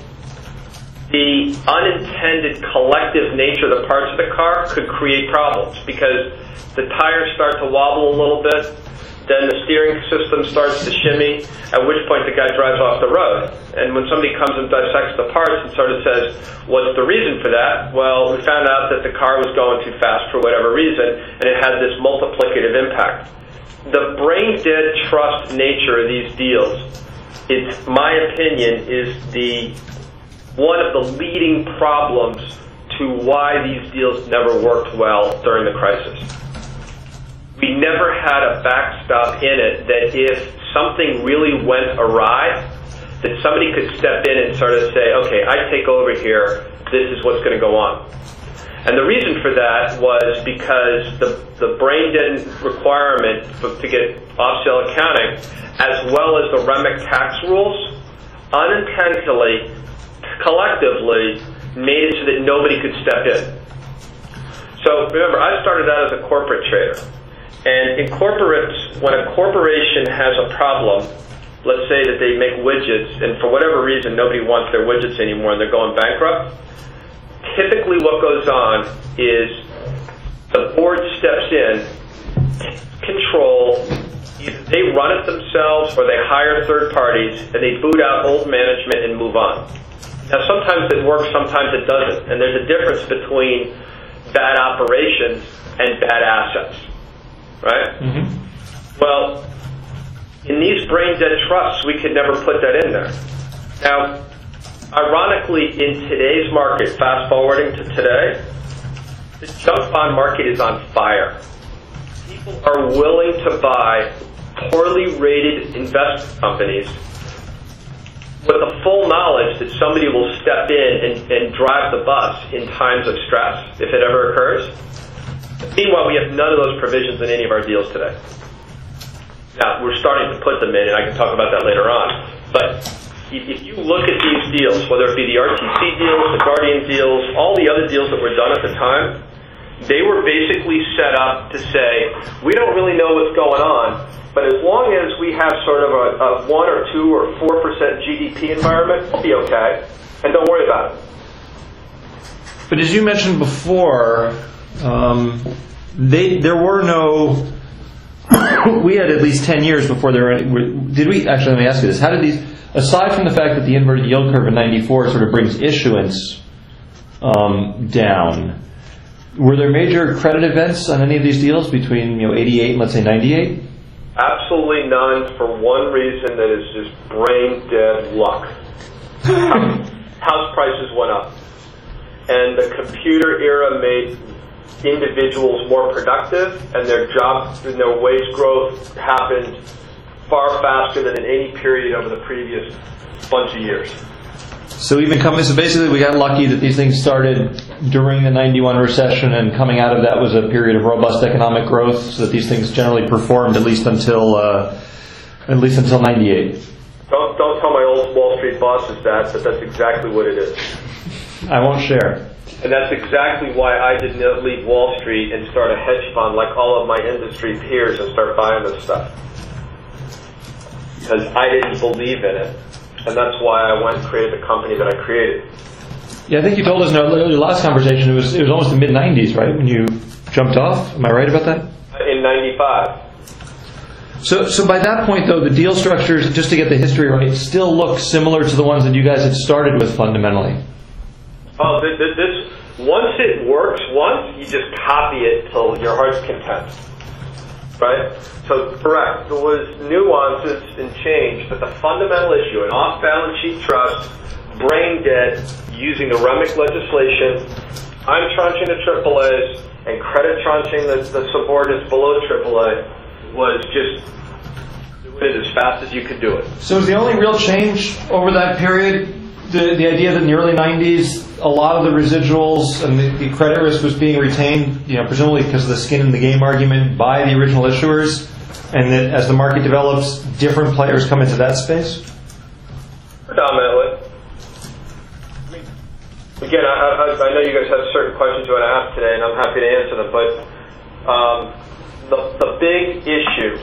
the unintended collective nature of the parts of the car could create problems because the tires start to wobble a little bit, then the steering system starts to shimmy, at which point the guy drives off the road. And when somebody comes and dissects the parts and sort of says, what's the reason for that? Well, we found out that the car was going too fast for whatever reason, and it had this multiplicative impact. The brain-dead trust nature of these deals, it's my opinion, is the one of the leading problems to why these deals never worked well during the crisis. We never had a backstop in it that if something really went awry, that somebody could step in and sort of say, okay, I take over here, this is what's going to go on. And the reason for that was because the, the brain-dead requirement for, to get off-sale accounting, as well as the R E M I C tax rules, unintentionally, collectively, made it so that nobody could step in. So remember, I started out as a corporate trader. And in corporates, when a corporation has a problem, let's say that they make widgets, and for whatever reason nobody wants their widgets anymore and they're going bankrupt, typically what goes on is the board steps in, takes control, either they run it themselves or they hire third parties, and they boot out old management and move on. Now sometimes it works, sometimes it doesn't, and there's a difference between bad operations and bad assets. Right? Mm-hmm. Well, in these brain-dead trusts, we could never put that in there. Now, ironically, in today's market, fast-forwarding to today, the junk bond market is on fire. People are willing to buy poorly rated investment companies with the full knowledge that somebody will step in and, and drive the bus in times of stress, if it ever occurs. Meanwhile, we have none of those provisions in any of our deals today. Now, we're starting to put them in, and I can talk about that later on. But if you look at these deals, whether it be the R T C deals, the Guardian deals, all the other deals that were done at the time, They were basically set up to say, we don't really know what's going on, but as long as we have sort of a, a one or two or four percent G D P environment, we'll be okay, and don't worry about it. But as you mentioned before, um, they there were no. We had at least ten years before there were. Did we actually? Let me ask you this: how did these? Aside from the fact that the inverted yield curve in ninety-four sort of brings issuance um, down. Were there major credit events on any of these deals between you know eighty-eight and let's say ninety-eight? Absolutely none, for one reason, that is just brain dead luck. House, house prices went up, and the computer era made individuals more productive, and their job and their wage growth happened far faster than in any period over the previous bunch of years. So even coming, so basically we got lucky that these things started during the ninety-one recession, and coming out of that was a period of robust economic growth, so that these things generally performed at least until uh, at least until ninety-eight. Don't don't tell my old Wall Street bosses that, but that's exactly what it is. I won't share. And that's exactly why I did not leave Wall Street and start a hedge fund like all of my industry peers and start buying this stuff. Because I didn't believe in it. And that's why I went and created the company that I created. Yeah, I think you told us in our last conversation it was it was almost the mid nineties, right, when you jumped off? Am I right about that? In ninety-five. So, so by that point, though, the deal structures, just to get the history right, still look similar to the ones that you guys had started with fundamentally. Oh, this, this once it works once, you just copy it till your heart's content. Right? So, correct. There was nuances and change, but the fundamental issue, an off-balance sheet trust, brain dead, using the REMIC legislation, I'm tranching the triple A's, and credit tranching the, the subordinates below triple A, was just do it as fast as you could do it. So is the only real change over that period the, the idea that in the early nineties, a lot of the residuals and the, the credit risk was being retained, you know, presumably because of the skin in the game argument by the original issuers, and that as the market develops, different players come into that space? Predominantly. Again, I, I, I know you guys have certain questions you want to ask today, and I'm happy to answer them, but um, the, the big issue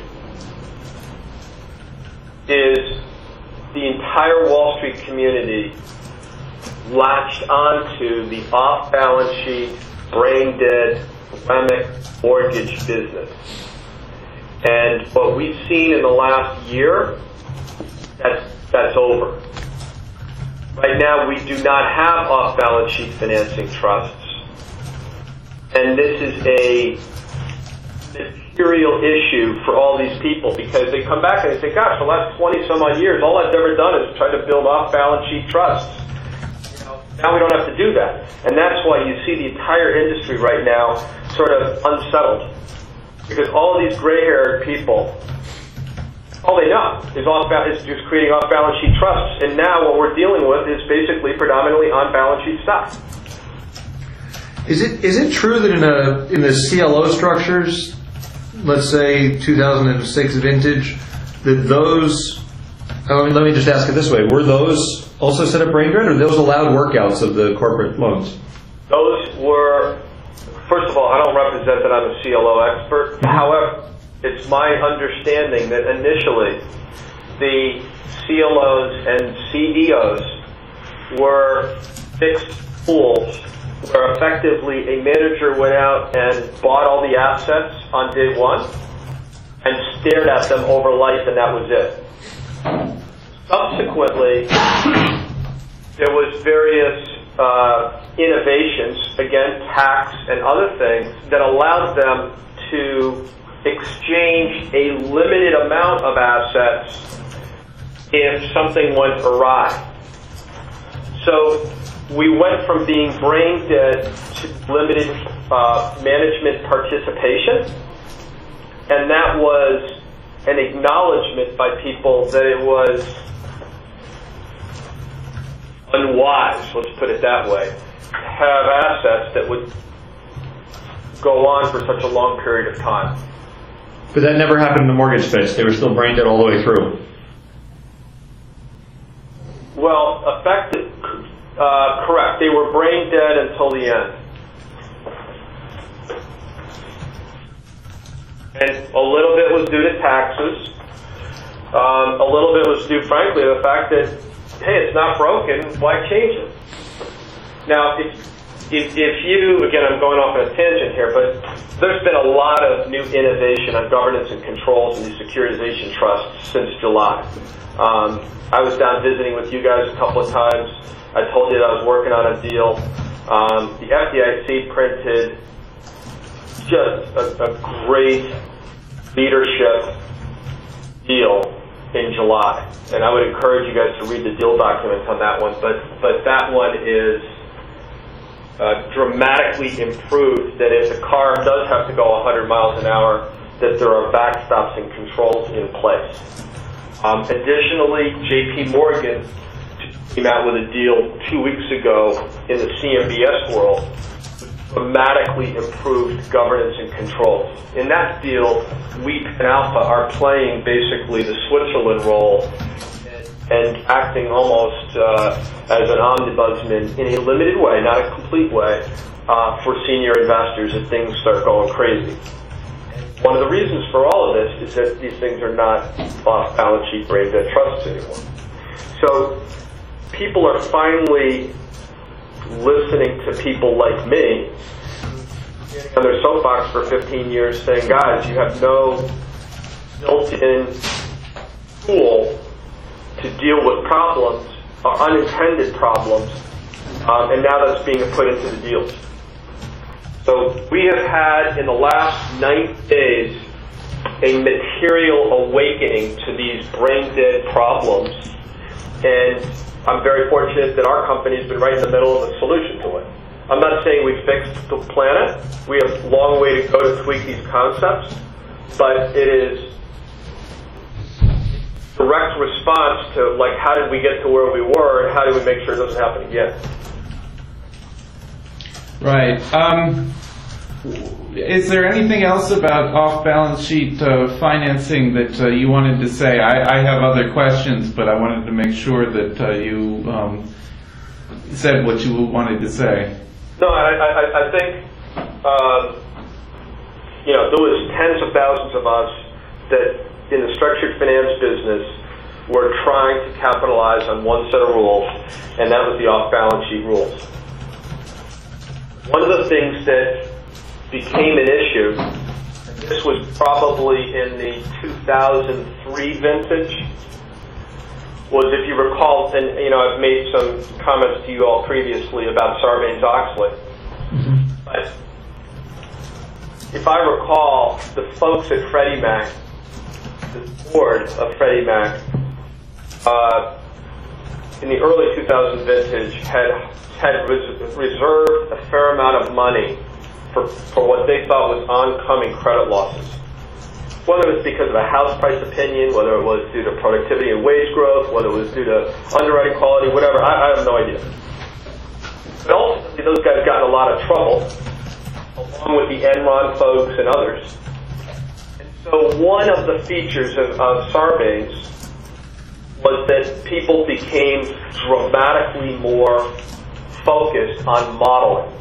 is the entire Wall Street community latched onto the off-balance sheet, brain-dead, REMIC mortgage business. And what we've seen in the last year, that's, that's over. Right now, we do not have off-balance sheet financing trusts. And this is a material issue for all these people, because they come back and they say, gosh, the last twenty some odd years, all I've ever done is try to build off-balance sheet trusts. You know, now we don't have to do that. And that's why you see the entire industry right now sort of unsettled. Because all of these gray-haired people, all they know is, off is just creating off-balance sheet trusts. And now what we're dealing with is basically predominantly on-balance sheet stock. Is it is it true that in a in the C L O structures, let's say two thousand six vintage, that those, I mean, let me just ask it this way, were those also set up brain drain, or those allowed workouts of the corporate loans? Those were, first of all, I don't represent that I'm a C L O expert. Mm-hmm. However, it's my understanding that initially the C L Os and C D Os were fixed pools where effectively a manager went out and bought all the assets on day one and stared at them over life, and that was it. Subsequently, there was various uh, innovations, again, tax and other things, that allowed them to exchange a limited amount of assets if something went awry. So we went from being brain dead to limited uh, management participation, and that was an acknowledgement by people that it was unwise, let's put it that way, to have assets that would go on for such a long period of time. But that never happened in the mortgage space. They were still brain dead all the way through. Well, effective. Uh, correct. They were brain dead until the end. And a little bit was due to taxes. Um, a little bit was due, frankly, to the fact that, hey, it's not broken, why change it? Now, if, if, if you, again, I'm going off on a tangent here, but there's been a lot of new innovation on governance and controls in these securitization trusts since July. Um, I was down visiting with you guys a couple of times. I told you that I was working on a deal. Um, the F D I C printed just a, a great leadership deal in July, and I would encourage you guys to read the deal documents on that one. But but that one is uh, dramatically improved. That if the car does have to go one hundred miles an hour, that there are backstops and controls in place. Um, additionally, J P Morgan came out with a deal two weeks ago in the C M B S world, dramatically improved governance and controls. In that deal, we and Alpha are playing basically the Switzerland role and, and acting almost uh, as an ombudsman in a limited way, not a complete way, uh, for senior investors if things start going crazy. One of the reasons for all of this is that these things are not off-balance sheet brain dead trusts anymore. So people are finally listening to people like me getting on their soapbox for fifteen years saying, guys, you have no built-in tool to deal with problems, or unintended problems, um, and now that's being put into the deals. So we have had, in the last ninety days, a material awakening to these brain-dead problems, and I'm very fortunate that our company has been right in the middle of a solution to it. I'm not saying we fixed the planet. We have a long way to go to tweak these concepts, but it is direct response to, like, how did we get to where we were, and how do we make sure it doesn't happen again? Right. Um, is there anything else about off-balance sheet uh, financing that uh, you wanted to say? I, I have other questions, but I wanted to make sure that uh, you um, said what you wanted to say. No, I, I, I think, um, you know, there was tens of thousands of us that in the structured finance business were trying to capitalize on one set of rules, and that was the off-balance sheet rules. One of the things that became an issue, and this was probably in the two thousand three vintage, was, if you recall, and you know, I've made some comments to you all previously about Sarbanes-Oxley. Mm-hmm. But if I recall, the folks at Freddie Mac, the board of Freddie Mac, uh, in the early two thousand vintage, had had res- reserved a fair amount of money for, for what they thought was oncoming credit losses. Whether it was because of a house price opinion, whether it was due to productivity and wage growth, whether it was due to underwriting quality, whatever, I, I have no idea. But ultimately, those guys got in a lot of trouble, along with the Enron folks and others. And so one of the features of, of Sarbanes was that people became dramatically more focused on modeling.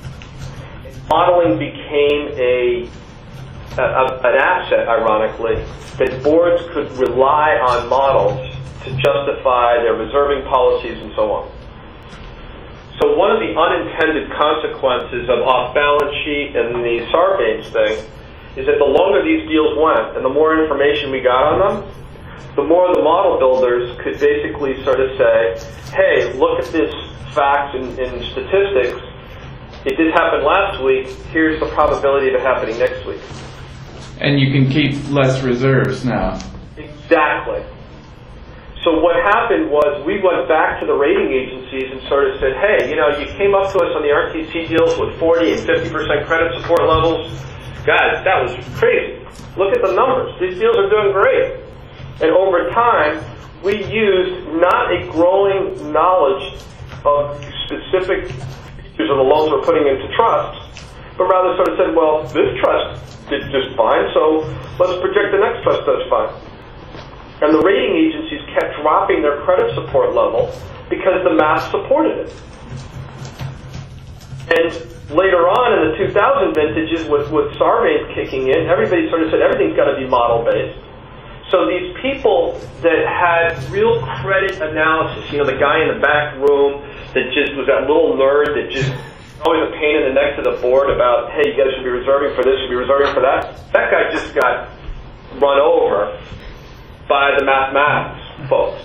Modeling became a, a an asset, ironically, that boards could rely on models to justify their reserving policies and so on. So one of the unintended consequences of off-balance sheet and the Sarbanes thing is that the longer these deals went and the more information we got on them, the more the model builders could basically sort of say, hey, look at this facts and, and statistics. If this happened last week, here's the probability of it happening next week. And you can keep less reserves now. Exactly. So what happened was we went back to the rating agencies and sort of said, hey, you know, you came up to us on the R T C deals with forty and fifty percent credit support levels. Guys, that was crazy. Look at the numbers. These deals are doing great. And over time, we used not a growing knowledge of specific features of the loans we're putting into trusts, but rather sort of said, well, this trust did just fine, so let's project the next trust does fine. And the rating agencies kept dropping their credit support level because the math supported it. And later on in the two thousand vintages, with, with Sarbanes kicking in, everybody sort of said everything's got to be model-based. So these people that had real credit analysis, you know, the guy in the back room that just was that little nerd that just always a pain in the neck to the board about, hey, you guys should be reserving for this, should be reserving for that. That guy just got run over by the mathematics folks.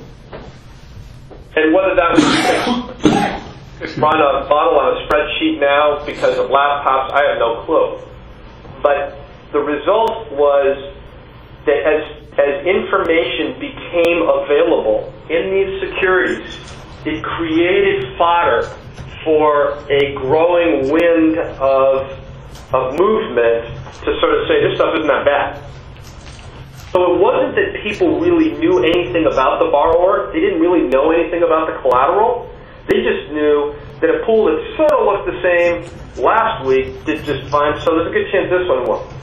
And whether that was run a model on a spreadsheet now because of laptops, I have no clue. But the result was that as, as information became available in these securities, it created fodder for a growing wind of, of movement to sort of say, this stuff isn't that bad. So it wasn't that people really knew anything about the borrower. They didn't really know anything about the collateral. They just knew that a pool that sort of looked the same last week did just fine, so there's a good chance this one won't.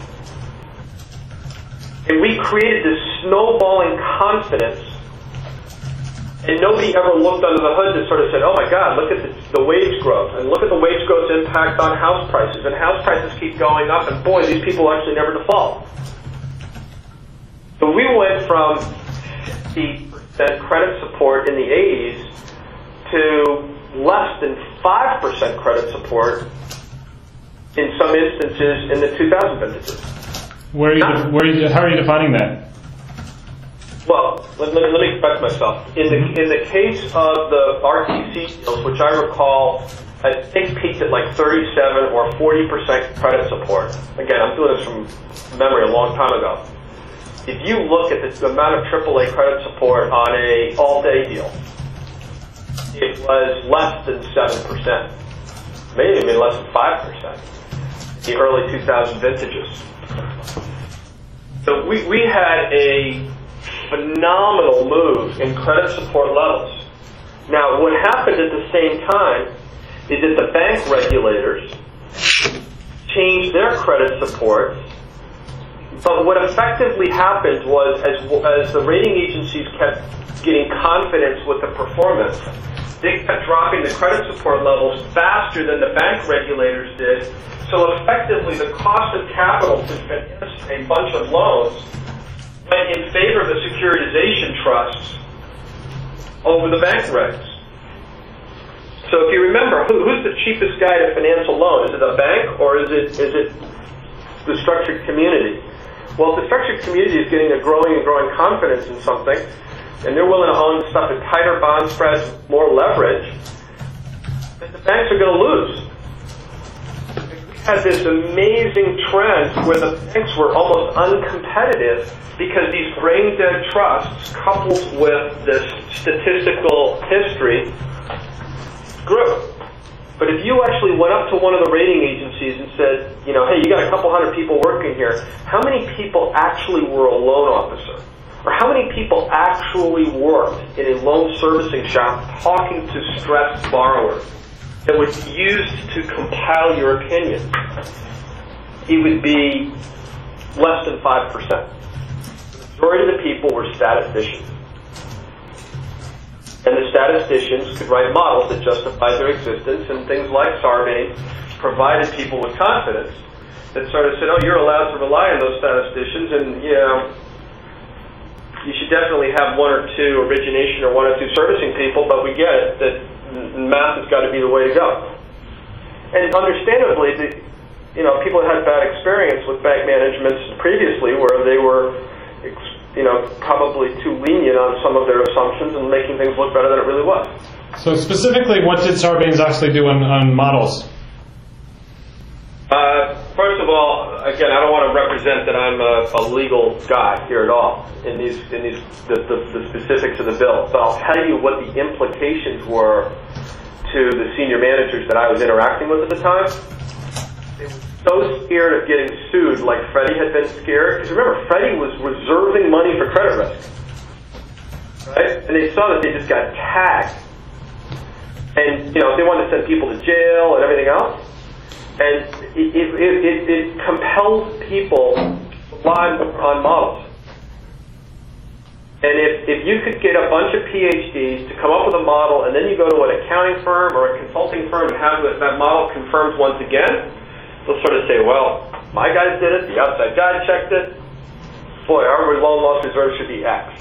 And we created this snowballing confidence, and nobody ever looked under the hood and sort of said, oh my God, look at the, the wage growth, and look at the wage growth's impact on house prices, and house prices keep going up, and boy, these people actually never default. So we went from fifty percent credit support in the eighties to less than five percent credit support in some instances in the two thousand vintages. Where are you, de- where are you, how are you defining that? Well, let, let, let me express myself. In the in the case of the R T C deals, which I recall, I think peaked at like thirty-seven or forty percent credit support. Again, I'm doing this from memory a long time ago. If you look at the amount of triple A credit support on a all-day deal, it was less than seven percent, maybe even less than five percent, the early two thousand vintages. So we, we had a phenomenal move in credit support levels. Now, what happened at the same time is that the bank regulators changed their credit support, but what effectively happened was as, as the rating agencies kept getting confidence with the performance, they kept dropping the credit support levels faster than the bank regulators did. So effectively, the cost of capital to finance a bunch of loans went in favor of the securitization trusts over the bank regs. So if you remember, who, who's the cheapest guy to finance a loan? Is it a bank or is it is it the structured community? Well, if the structured community is getting a growing and growing confidence in something, and they're willing to own stuff at tighter bond spreads, more leverage, then the banks are going to lose. We had this amazing trend where the banks were almost uncompetitive because these brain-dead trusts, coupled with this statistical history, grew. But if you actually went up to one of the rating agencies and said, you know, hey, you got a couple hundred people working here, how many people actually were a loan officer? Or how many people actually worked in a loan servicing shop talking to stressed borrowers that would be used to compile your opinion? It would be less than five percent. The majority of the people were statisticians. And the statisticians could write models that justified their existence, and things like Sarbanes provided people with confidence that sort of said, oh, you're allowed to rely on those statisticians, and, you know, you should definitely have one or two origination or one or two servicing people, but we get it, that math has got to be the way to go. And understandably, the, you know, people had bad experience with bank managements previously where they were, you know, probably too lenient on some of their assumptions and making things look better than it really was. So specifically, what did Sarbanes actually do on, on models? Uh, first of all, again, I don't want to represent that I'm a, a legal guy here at all in these in these the, the, the specifics of the bill, but I'll tell you what the implications were to the senior managers that I was interacting with at the time. They were so scared of getting sued, like Freddie had been scared. Because remember, Freddie was reserving money for credit risk, right? And they saw that they just got tagged, and you know they wanted to send people to jail and everything else. And it, it, it, it compels people to rely on models. And if, if you could get a bunch of P H Ds to come up with a model, and then you go to an accounting firm or a consulting firm and have that model confirmed once again, they'll sort of say, well, my guys did it, the outside guy checked it, boy, our loan loss reserve should be X.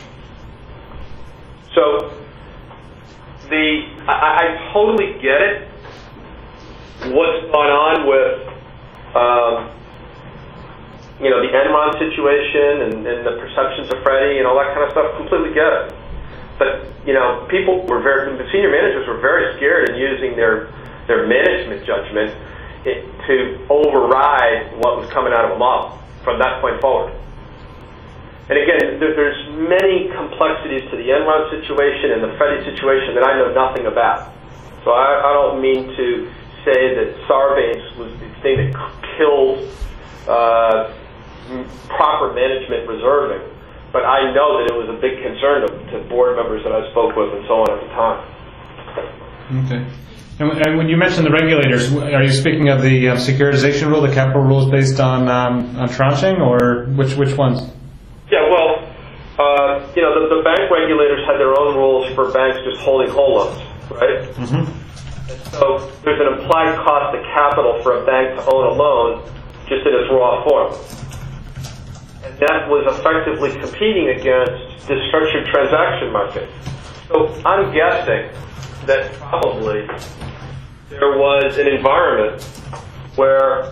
So the I, I totally get it, what's gone on with um, you know, the Enron situation and, and the perceptions of Freddie and all that kind of stuff, completely get it. But, you know, people were very, the senior managers were very scared in using their, their management judgment it, to override what was coming out of a model from that point forward. And again, there, there's many complexities to the Enron situation and the Freddie situation that I know nothing about. So I, I don't mean to say that Sarbanes was the thing that killed uh, proper management reserving, but I know that it was a big concern to, to board members that I spoke with and so on at the time. Okay. And, and when you mentioned the regulators, are you speaking of the uh, securitization rule, the capital rules based on um, on tranching, or which which ones? Yeah, well, uh, you know, the, the bank regulators had their own rules for banks just holding whole loans, right? Mm-hmm. And so there's an implied cost of capital for a bank to own a loan just in its raw form. And that was effectively competing against the structured transaction market. So I'm guessing that probably there was an environment where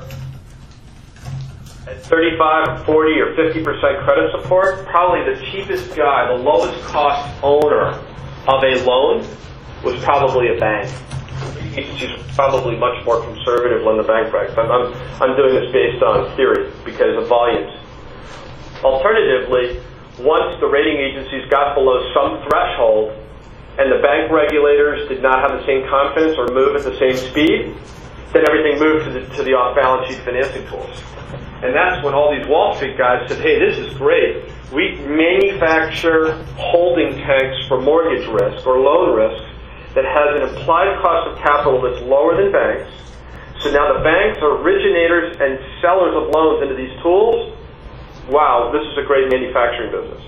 at thirty-five or forty or fifty percent credit support, probably the cheapest guy, the lowest cost owner of a loan was probably a bank. Agencies were probably much more conservative than the bank regs. I'm, I'm, I'm doing this based on theory because of volumes. Alternatively, once the rating agencies got below some threshold and the bank regulators did not have the same confidence or move at the same speed, then everything moved to the, to the off-balance sheet financing tools. And that's when all these Wall Street guys said, hey, this is great. We manufacture holding tanks for mortgage risk or loan risk that has an implied cost of capital that's lower than banks. So now the banks are originators and sellers of loans into these tools. Wow, this is a great manufacturing business.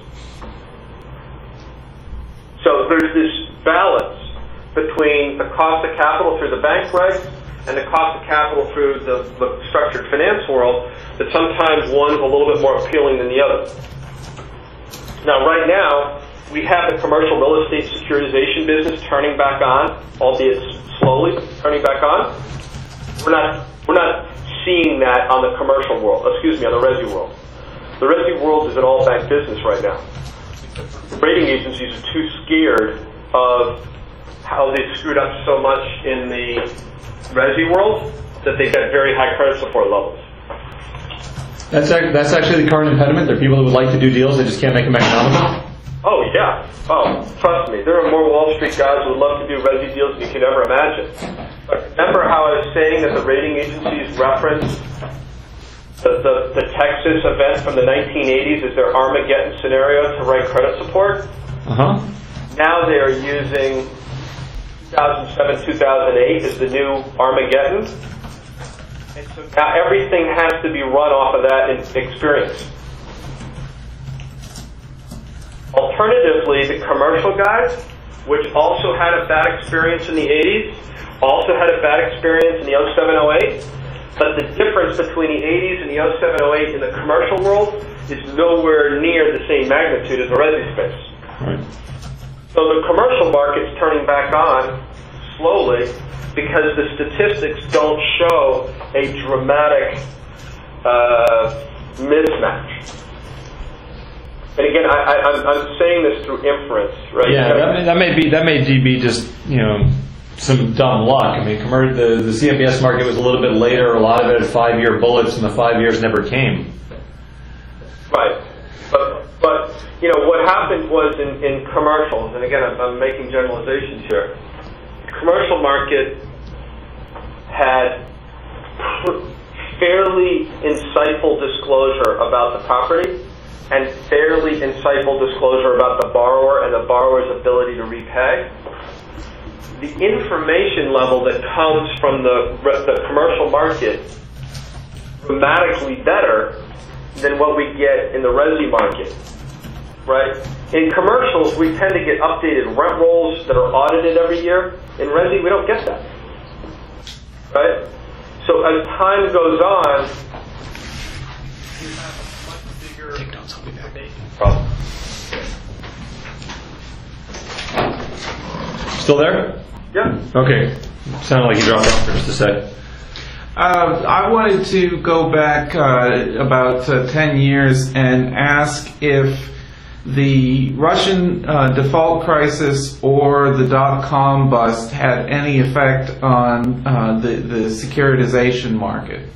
So there's this balance between the cost of capital through the bank regs and the cost of capital through the, the structured finance world that sometimes one's a little bit more appealing than the other. Now, right now, we have the commercial real estate securitization business turning back on, albeit slowly turning back on. We're not, we're not seeing that on the commercial world, excuse me, on the resi world. The resi world is an all-bank business right now. Rating agencies are too scared of how they screwed up so much in the resi world that they've got very high credit support levels. That's ac- that's actually the current impediment. There are people who would like to do deals, they just can't make them economical. Oh, yeah. Oh, trust me. There are more Wall Street guys who would love to do resi deals than you could ever imagine. But remember how I was saying that the rating agencies referenced the, the, the Texas event from the nineteen eighties as their Armageddon scenario to write credit support? Uh-huh. Now they are using two thousand seven, two thousand eight as the new Armageddon. And so now everything has to be run off of that experience. Alternatively, the commercial guys, which also had a bad experience in the eighties, also had a bad experience in the oh seven oh eight, but the difference between the eighties and the oh seven oh eight in the commercial world is nowhere near the same magnitude as the resi space. Right. So the commercial market's turning back on slowly because the statistics don't show a dramatic uh, mismatch. And again, I, I, I'm, I'm saying this through inference, right? Yeah, that may, that may be that may be just you know some dumb luck. I mean, commer- the the C M B S market was a little bit later. A lot of it had five-year bullets, and the five years never came. Right, but but you know what happened was in, in commercials, and again, I'm, I'm making generalizations here. The commercial market had pr- fairly insightful disclosure about the property, and fairly insightful disclosure about the borrower and the borrower's ability to repay. The information level that comes from the, the commercial market dramatically better than what we get in the resi market, right? In commercials, we tend to get updated rent rolls that are audited every year. In resi, we don't get that. Right? So as time goes on, you have a much bigger Take notes, I'll be back. problem. Still there? Yeah. Okay. Sounded like you dropped off for just a sec. Uh, I wanted to go back uh, about uh, ten years and ask if the Russian uh, default crisis or the dot-com bust had any effect on uh, the, the securitization market.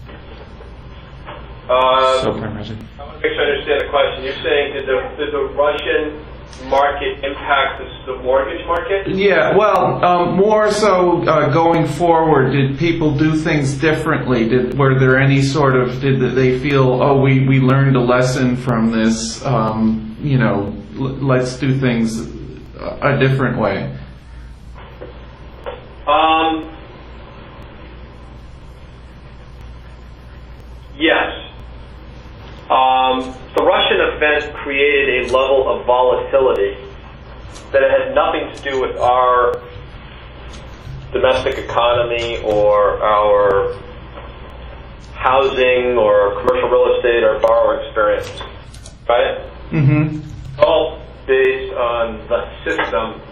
Uh, So prime resi. I want to make sure I understand the question. You're saying did the, did the Russian market impact the, the mortgage market? Yeah, well, um, more so uh, going forward, did people do things differently? Did, were there any sort of, did they feel, oh, we, we learned a lesson from this, um, you know, l- let's do things a, a different way? Um, yes. Um, the Russian event created a level of volatility that had nothing to do with our domestic economy or our housing or commercial real estate or borrower experience, right? Mm-hmm. All based on the system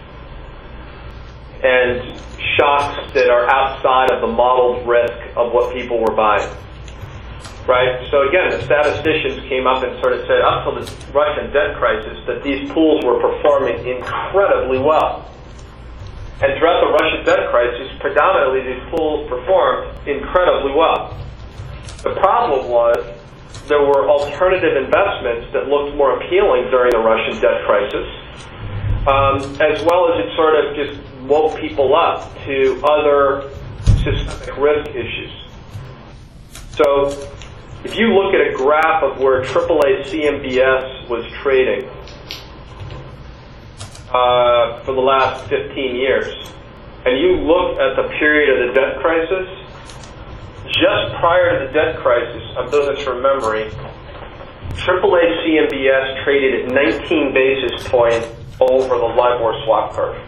and shocks that are outside of the modeled risk of what people were buying. Right? So again, the statisticians came up and sort of said, up till the Russian debt crisis, that these pools were performing incredibly well. And throughout the Russian debt crisis, predominantly these pools performed incredibly well. The problem was there were alternative investments that looked more appealing during the Russian debt crisis, um, as well as it sort of just woke people up to other systemic risk issues. So if you look at a graph of where triple A C M B S was trading uh, for the last fifteen years, and you look at the period of the debt crisis, just prior to the debt crisis, I'm doing this from memory, triple A C M B S traded at nineteen basis points over the LIBOR swap curve.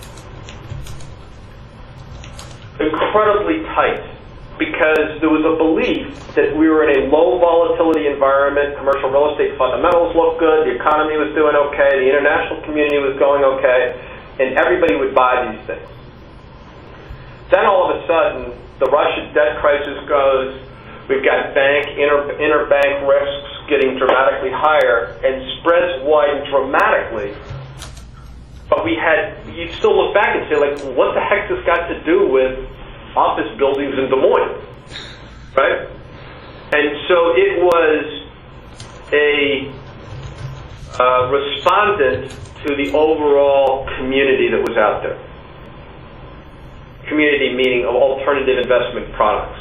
Incredibly tight. Because there was a belief that we were in a low volatility environment, commercial real estate fundamentals looked good, the economy was doing okay, the international community was going okay, and everybody would buy these things. Then all of a sudden, the Russian debt crisis goes, we've got bank, inter, interbank risks getting dramatically higher, and spreads widen dramatically. But we had, you still look back and say, like, what the heck this got to do with office buildings in Des Moines, right? And so it was a uh, respondent to the overall community that was out there. Community meaning of alternative investment products.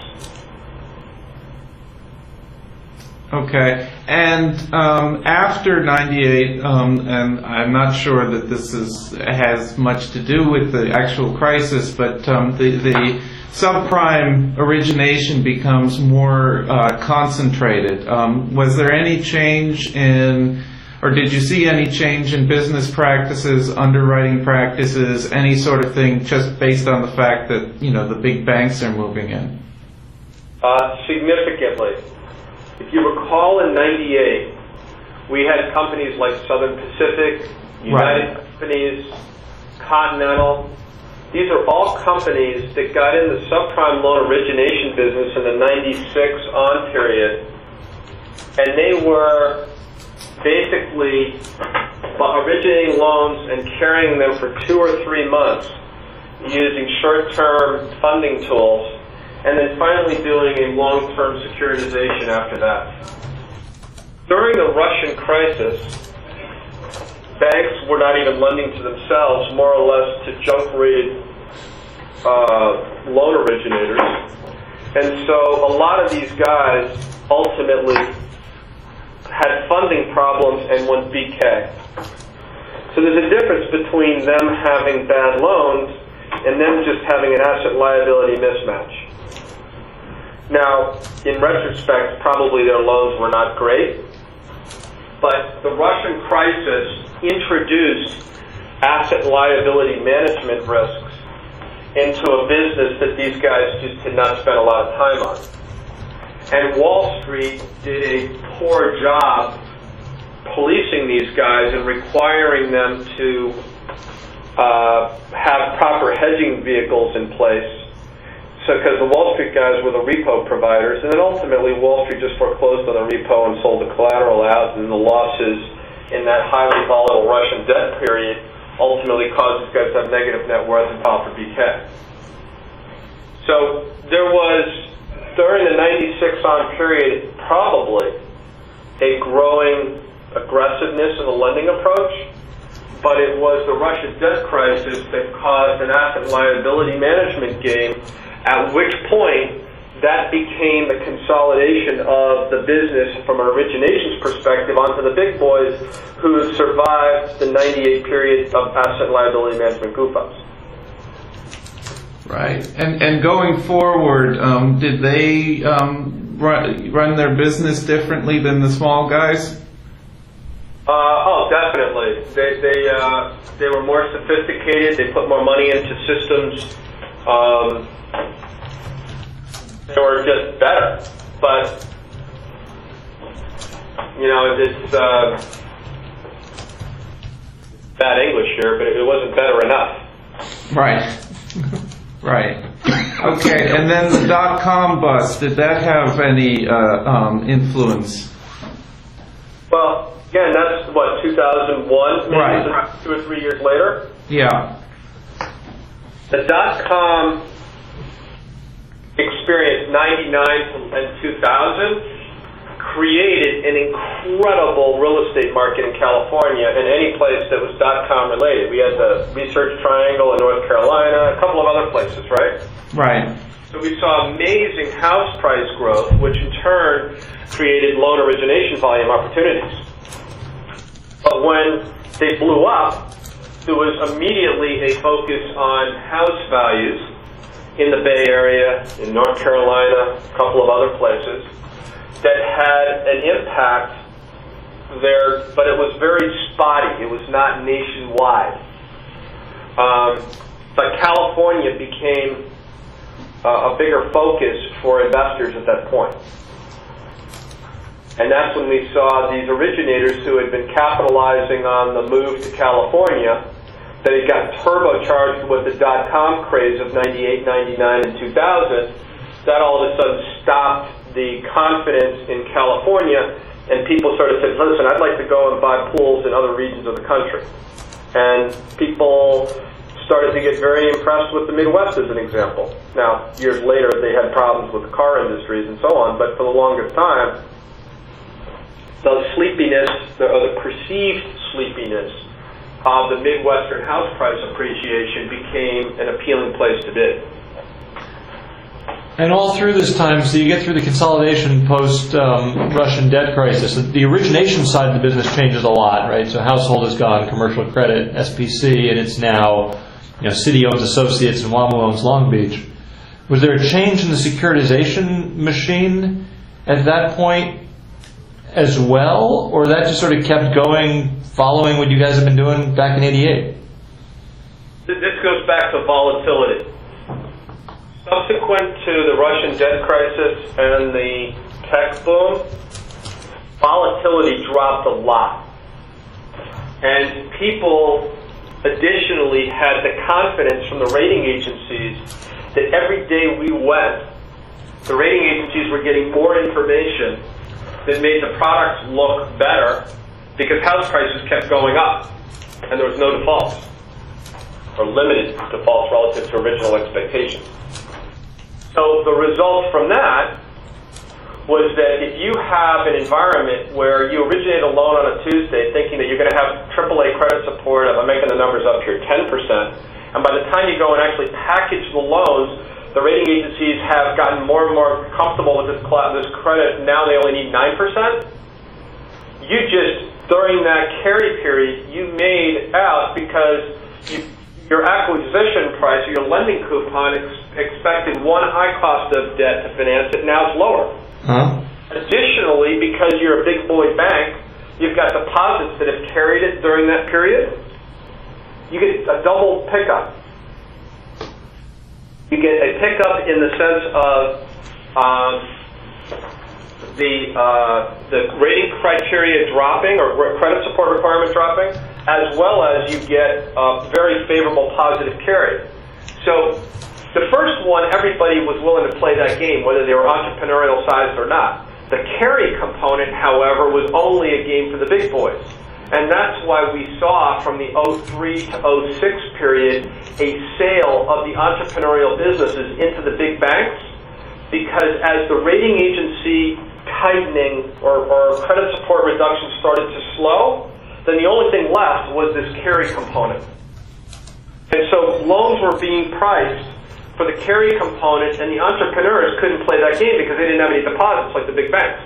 Okay, and um, after ninety-eight, um, and I'm not sure that this is has much to do with the actual crisis, but um, the, the subprime origination becomes more uh, concentrated. Um, was there any change in, or did you see any change in business practices, underwriting practices, any sort of thing, just based on the fact that, you know, the big banks are moving in? Uh, significantly. If you recall, in ninety-eight, we had companies like Southern Pacific, United Right. Companies, Continental. These are all companies that got in the subprime loan origination business in the ninety-six on period, and they were basically originating loans and carrying them for two or three months using short-term funding tools, and then finally doing a long-term securitization after that. During the Russian crisis, banks were not even lending to themselves, more or less to junk-rated uh, loan originators. And so a lot of these guys ultimately had funding problems and went B K. So there's a difference between them having bad loans and them just having an asset-liability mismatch. Now, in retrospect, probably their loans were not great, but the Russian crisis introduced asset and liability management risks into a business that these guys just had not spent a lot of time on. And Wall Street did a poor job policing these guys and requiring them to uh, have proper hedging vehicles in place. So, because the Wall Street guys were the repo providers, and then ultimately Wall Street just foreclosed on the repo and sold the collateral out, and the losses in that highly volatile Russian debt period ultimately caused these guys to have negative net worth and file for B K. So there was, during the ninety-six on period, probably a growing aggressiveness in the lending approach, but it was the Russia debt crisis that caused an asset liability management game, at which point that became the consolidation of the business from an originations perspective onto the big boys who survived the ninety-eight period of asset liability management goof-ups. Right. And and going forward, um, did they um, run, run their business differently than the small guys? Uh, oh, definitely. They they uh, they were more sophisticated. They put more money into systems. Um, they were just better. But you know, it's uh, bad English here, but it wasn't better enough. Right. Right. Okay. And then the dot-com bust, did that have any uh, um, influence? Well, again, that's what, two thousand one, maybe Right. two or three years later. Yeah. The dot-com experience, ninety-nine and two thousand, created an incredible real estate market in California and any place that was dot-com related. We had the Research Triangle in North Carolina, a couple of other places, right? Right. So we saw amazing house price growth, which in turn created loan origination volume opportunities. But when they blew up, there was immediately a focus on house values in the Bay Area, in North Carolina, a couple of other places, that had an impact there, but it was very spotty. It was not nationwide. Um, but California became uh, a bigger focus for investors at that point. And that's when we saw these originators who had been capitalizing on the move to California, that it got turbocharged with the dot-com craze of ninety-eight, ninety-nine, and two thousand. That all of a sudden stopped the confidence in California, and people sort of said, listen, I'd like to go and buy pools in other regions of the country. And people started to get very impressed with the Midwest as an example. Now, years later, they had problems with the car industries and so on, but for the longest time, the sleepiness, the, or the perceived sleepiness of the Midwestern house price appreciation became an appealing place to be. And all through this time, so you get through the consolidation post-Russian um, debt crisis, the origination side of the business changes a lot, right? So household is gone, commercial credit, S P C, and it's now, you know, Citi owns Associates and WaMu owns Long Beach. Was there a change in the securitization machine at that point as well, or that just sort of kept going, following what you guys have been doing back in eighty-eight? This goes back to volatility. Subsequent to the Russian debt crisis and the tech boom, volatility dropped a lot. And people additionally had the confidence from the rating agencies that every day we went, the rating agencies were getting more information that made the products look better because house prices kept going up and there was no defaults or limited defaults relative to original expectations. So the result from that was that if you have an environment where you originate a loan on a Tuesday thinking that you're going to have triple A credit support of, I'm making the numbers up here, ten percent, and by the time you go and actually package the loans, the rating agencies have gotten more and more comfortable with this, this credit, now they only need nine percent, you just, during that carry period, you made out because you, your acquisition price or your lending coupon ex- expected one high cost of debt to finance it, now it's lower. Huh? Additionally, because you're a big boy bank, you've got deposits that have carried it during that period, you get a double pickup. You get a pickup in the sense of um, the uh, the rating criteria dropping or credit support requirement dropping, as well as you get a very favorable positive carry. So the first one, everybody was willing to play that game, whether they were entrepreneurial sized or not. The carry component, however, was only a game for the big boys. And that's why we saw from the oh three to oh six period a sale of the entrepreneurial businesses into the big banks, because as the rating agency tightening or, or credit support reduction started to slow, then the only thing left was this carry component. And so loans were being priced for the carry component, and the entrepreneurs couldn't play that game because they didn't have any deposits like the big banks.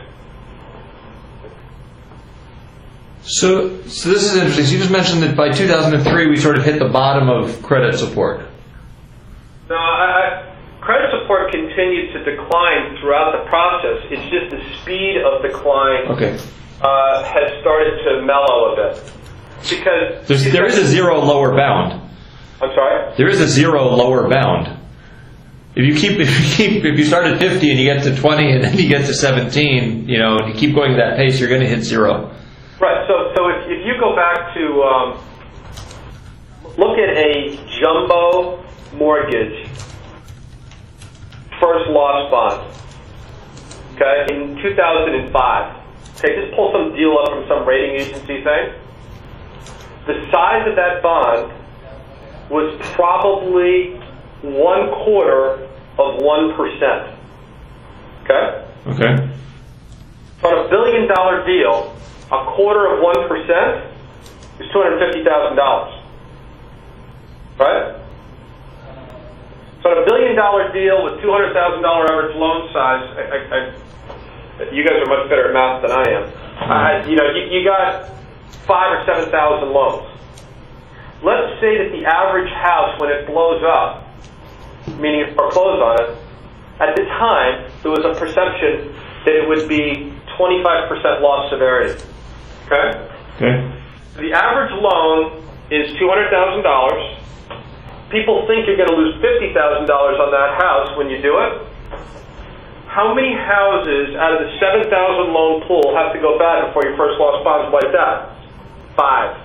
So, so this is interesting. So you just mentioned that by two thousand three we sort of hit the bottom of credit support. No, I, I, credit support continued to decline throughout the process. It's just the speed of decline Okay. uh, has started to mellow a bit. Because There's, there is a zero lower bound. I'm sorry? There is a zero lower bound. If you keep, if you keep, if you start at fifty and you get to twenty and then you get to seventeen, you know, and you keep going at that pace, you're going to hit zero. Right. So, so if, if you go back to um, look at a jumbo mortgage first loss bond, okay, in two thousand five. Okay, just pull some deal up from some rating agency thing. The size of that bond was probably one quarter of one percent. Okay? Okay. So on a billion dollar deal, a quarter of one percent is two hundred fifty thousand dollars. Right? So on a billion dollar deal with two hundred thousand dollars average loan size, I, I, I, you guys are much better at math than I am. I, you know, you, you got five or seven thousand loans. Let's say that the average house, when it blows up, meaning it foreclosed on it, at the time there was a perception that it would be twenty-five percent loss severity. Okay? Okay. The average loan is two hundred thousand dollars. People think you're going to lose fifty thousand dollars on that house when you do it. How many houses out of the seven thousand loan pool have to go bad before your first loss bond is wiped out? Five.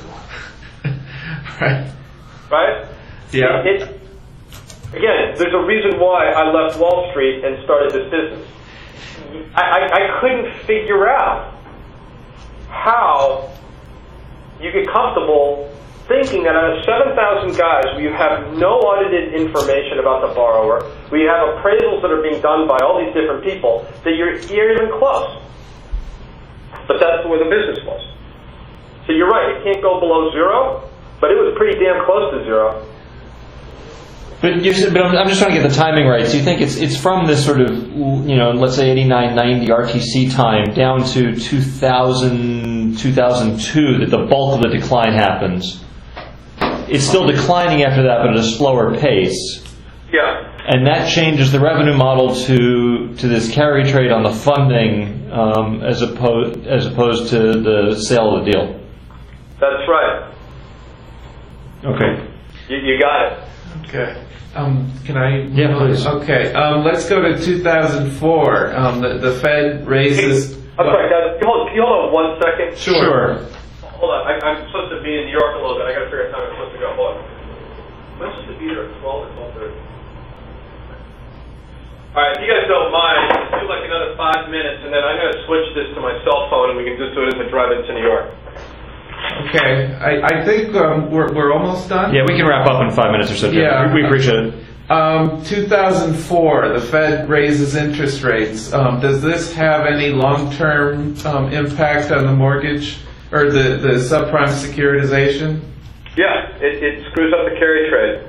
Right. Right? Yeah. It, again, there's a reason why I left Wall Street and started this business. I, I, I couldn't figure out how you get comfortable thinking that out of seven thousand guys where you have no audited information about the borrower, where you have appraisals that are being done by all these different people, that you're, you're even close. But that's where the business was. So you're right, it can't go below zero, but it was pretty damn close to zero. But, you said, but I'm, I'm just trying to get the timing right. So you think it's it's from this sort of, you know, let's say eighty-nine, ninety R T C time down to two thousand, two thousand two that the bulk of the decline happens. It's still declining after that, but at a slower pace. Yeah. And that changes the revenue model to to this carry trade on the funding um, as opposed as opposed to the sale of the deal. That's right. Okay. You, you got it. Okay. Um, can I? Yeah, please. Okay. Um, let's go to two thousand four. Um, the, the Fed raises. I'm sorry, guys. Can you hold, can you hold on one second? Sure. Hold on. I, I'm supposed to be in New York a little bit. I got to figure out time I'm supposed to go. Hold on. When am I supposed to be there? twelve or twelve thirty? All right. If you guys don't mind, let's do like another five minutes, and then I'm going to switch this to my cell phone, and we can just do it as a drive into New York. Okay. I, I think um, we're we're almost done. Yeah, we can wrap up in five minutes or so. Jeff. Yeah. we, we appreciate it. Um, two thousand four, the Fed raises interest rates. Um, does this have any long-term um, impact on the mortgage or the, the subprime securitization? Yeah, it, it screws up the carry trade.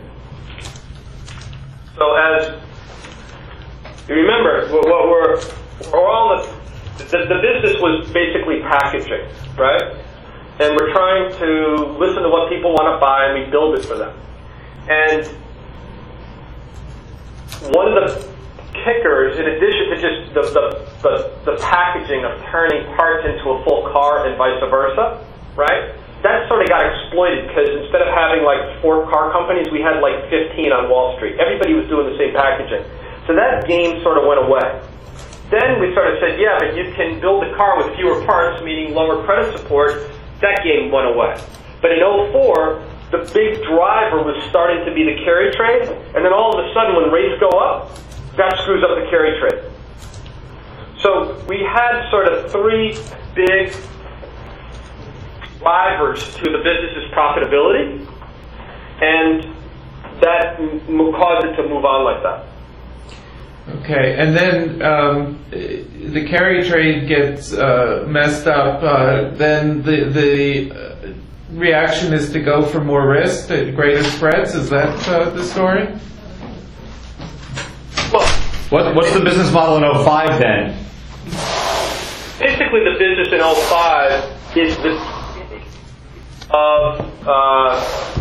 So as you remember, what we're, we're all the, the, the business was basically packaging, right? And we're trying to listen to what people want to buy, and we build it for them. And one of the kickers, in addition to just the, the, the, the packaging of turning parts into a full car and vice versa, right? That sort of got exploited because instead of having like four car companies, we had like fifteen on Wall Street. Everybody was doing the same packaging. So that game sort of went away. Then we sort of said, yeah, but you can build a car with fewer parts, meaning lower credit support. That game went away. But in oh four, the big driver was starting to be the carry trade, and then all of a sudden when rates go up, that screws up the carry trade. So we had sort of three big drivers to the business's profitability, and that m- caused it to move on like that. Okay, and then um, the carry trade gets uh, messed up. Uh, then the the uh, reaction is to go for more risk, to greater spreads. Is that uh, the story? Well, What, what's the business model in oh five then? basically the business in oh five is the of uh,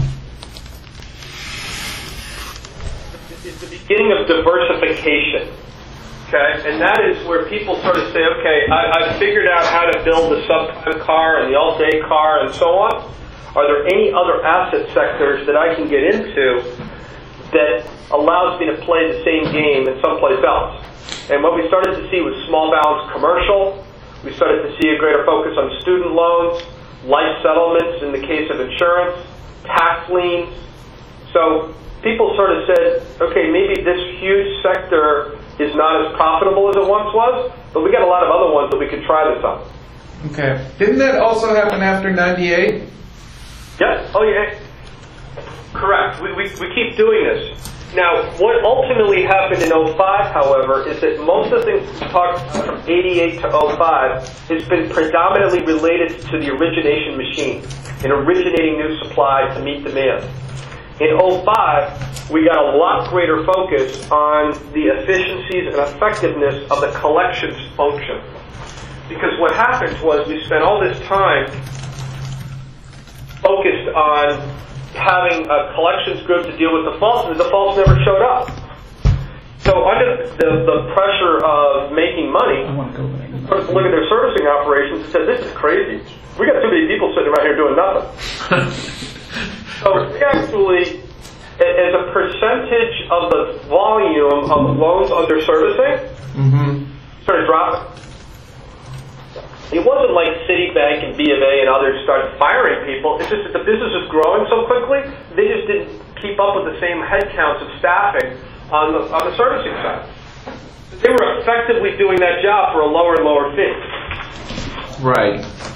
it's the beginning of diversification, okay? And that is where people sort of say, okay, I, I've figured out how to build the subprime car and the Alt-A car and so on. Are there any other asset sectors that I can get into that allows me to play the same game in someplace else? And what we started to see was small balance commercial. We started to see a greater focus on student loans, life settlements in the case of insurance, tax liens. So people sort of said, okay, maybe this huge sector is not as profitable as it once was, but we got a lot of other ones that we could try this on. Okay. Didn't that also happen after ninety-eight? Yes. Oh, yeah. Correct. We, we, we keep doing this. Now, what ultimately happened in oh five, however, is that most of the things we talked about from eighty-eight to oh five has been predominantly related to the origination machine and originating new supply to meet demand. In oh five, we got a lot greater focus on the efficiencies and effectiveness of the collections function. Because what happened was we spent all this time focused on having a collections group to deal with defaults, and the defaults never showed up. So under the, the pressure of making money, first look at their servicing operations and said, this is crazy. We got too many people sitting around here doing nothing. So we actually, as a percentage of the volume of loans under servicing, Mm-hmm. started dropping. It wasn't like Citibank and B of A and others started firing people. It's just that the business was growing so quickly, they just didn't keep up with the same headcounts of staffing on the, on the servicing side. They were effectively doing that job for a lower and lower fee. Right.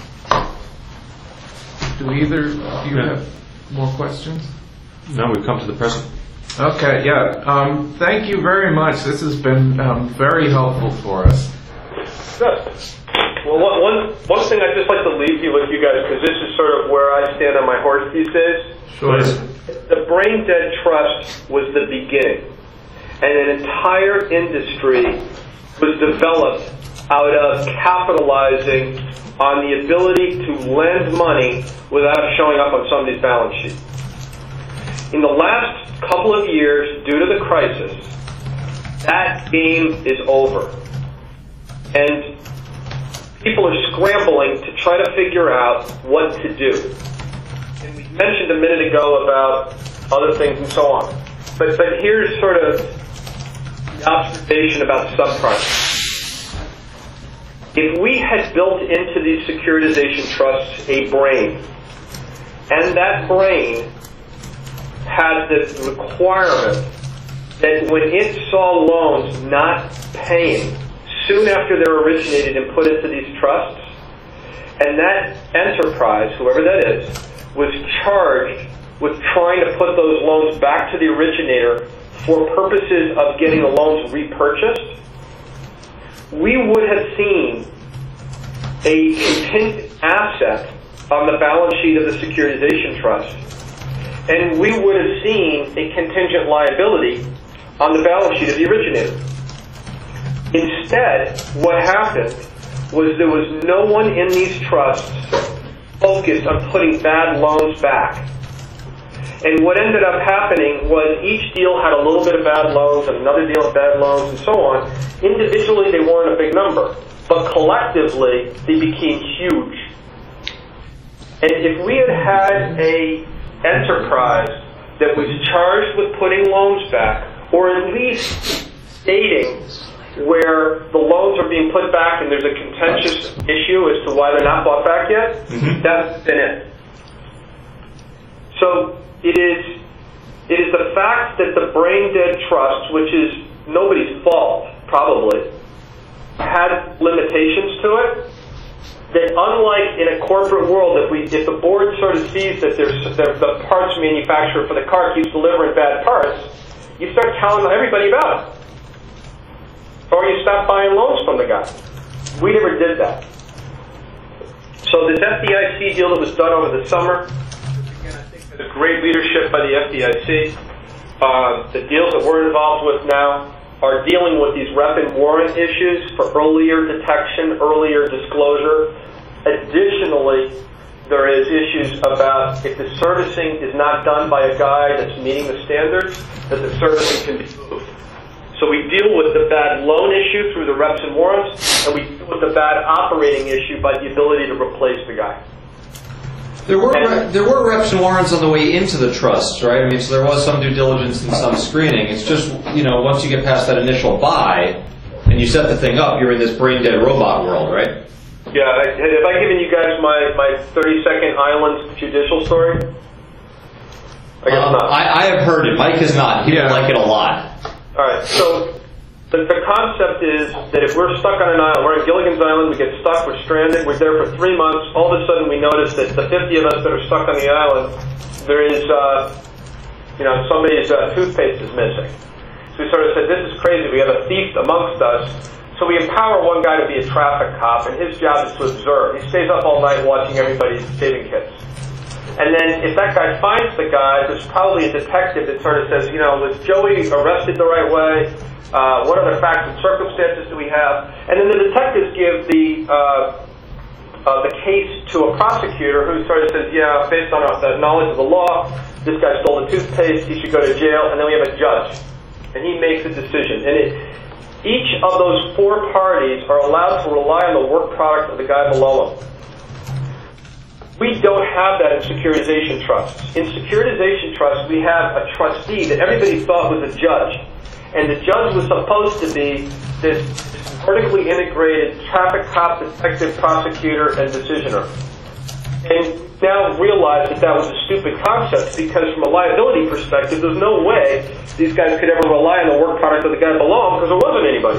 Do either, do you have more questions? No, we've come to the present. Okay, yeah. Um, thank you very much. This has been um, very helpful for us. Good. Well, one, one, one thing I'd just like to leave you with, you guys, because this is sort of where I stand on my horse these days. Sure. The Brain Dead Trust was the beginning, and an entire industry was developed out of capitalizing on the ability to lend money without showing up on somebody's balance sheet. In the last couple of years, due to the crisis, that game is over. And people are scrambling to try to figure out what to do. And we mentioned a minute ago about other things and so on. But, but here's sort of the observation about subprime. If we had built into these securitization trusts a brain, and that brain had the requirement that when it saw loans not paying soon after they're originated and put into these trusts, and that enterprise, whoever that is, was charged with trying to put those loans back to the originator for purposes of getting the loans repurchased, we would have seen a contingent asset on the balance sheet of the securitization trust, and we would have seen a contingent liability on the balance sheet of the originator. Instead, what happened was there was no one in these trusts focused on putting bad loans back. And what ended up happening was each deal had a little bit of bad loans and another deal of bad loans and so on. Individually, they weren't a big number, but collectively, they became huge. And if we had had a enterprise that was charged with putting loans back, or at least stating where the loans are being put back and there's a contentious issue as to why they're not bought back yet, mm-hmm. that's been it. So it is, it is the fact that the brain dead trust, which is nobody's fault, probably, had limitations to it, that unlike in a corporate world, if we, if the board sort of sees that there's, the, the parts manufacturer for the car keeps delivering bad parts, you start telling everybody about it. Or you stop buying loans from the guy. We never did that. So this F D I C deal that was done over the summer, again, I think there's great leadership by the F D I C. Uh, the deals that we're involved with now are dealing with these rep and warrant issues for earlier detection, earlier disclosure. Additionally, there is issues about if the servicing is not done by a guy that's meeting the standards, that the servicing can be moved. So we deal with the bad loan issue through the reps and warrants, and we deal with the bad operating issue by the ability to replace the guy. There were And, re- there were reps and warrants on the way into the trusts, right? I mean, so there was some due diligence and some screening. It's just, you know, once you get past that initial buy and you set the thing up, you're in this brain dead robot world, right? Yeah, I, have I given you guys my, my thirty second island judicial story? I guess Um, not. I, I have heard it. Mike has not. He Yeah. will like it a lot. All right, so the, the concept is that if we're stuck on an island, we're on Gilligan's Island, we get stuck, we're stranded, we're there for three months, all of a sudden we notice that the fifty of us that are stuck on the island, there is, uh, you know, somebody's uh, toothpaste is missing. So we sort of said, this is crazy, we have a thief amongst us. So we empower one guy to be a traffic cop, and his job is to observe. He stays up all night watching everybody's shaving kits. And then if that guy finds the guy, there's probably a detective that sort of says, you know, was Joey arrested the right way? Uh, what other facts and circumstances do we have? And then the detectives give the uh, uh, the case to a prosecutor who sort of says, yeah, based on our, the knowledge of the law, this guy stole the toothpaste, he should go to jail. And then we have a judge, and he makes a decision. And it, each of those four parties are allowed to rely on the work product of the guy below them. We don't have that in securitization trusts. In securitization trusts, we have a trustee that everybody thought was a judge. And the judge was supposed to be this vertically integrated traffic cop, detective, prosecutor, and decisioner. And now realize that that was a stupid concept because from a liability perspective, there's no way these guys could ever rely on the work product of the guy below them because there wasn't anybody.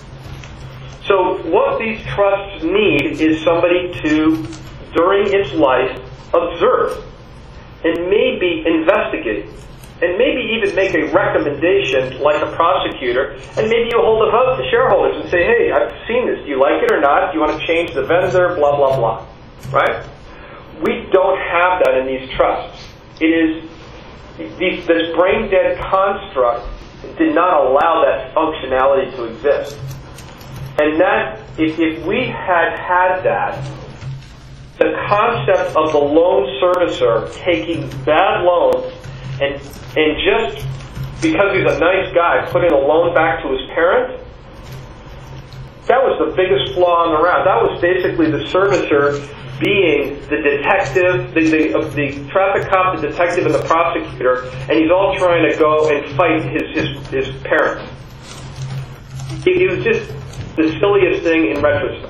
So what these trusts need is somebody to, during its life, observe and maybe investigate and maybe even make a recommendation like a prosecutor, and maybe you hold a vote to shareholders and say, hey, I've seen this, do you like it or not? Do you want to change the vendor? Blah, blah, blah. Right? We don't have that in these trusts. It is, these, this brain-dead construct did not allow that functionality to exist. And that, if, if we had had that, the concept of the loan servicer taking bad loans and and just because he's a nice guy putting a loan back to his parent, that was the biggest flaw on the round. That was basically the servicer being the detective, the, the, uh, the traffic cop, the detective, and the prosecutor, and he's all trying to go and fight his, his, his parent. It, it was just the silliest thing in retrospect.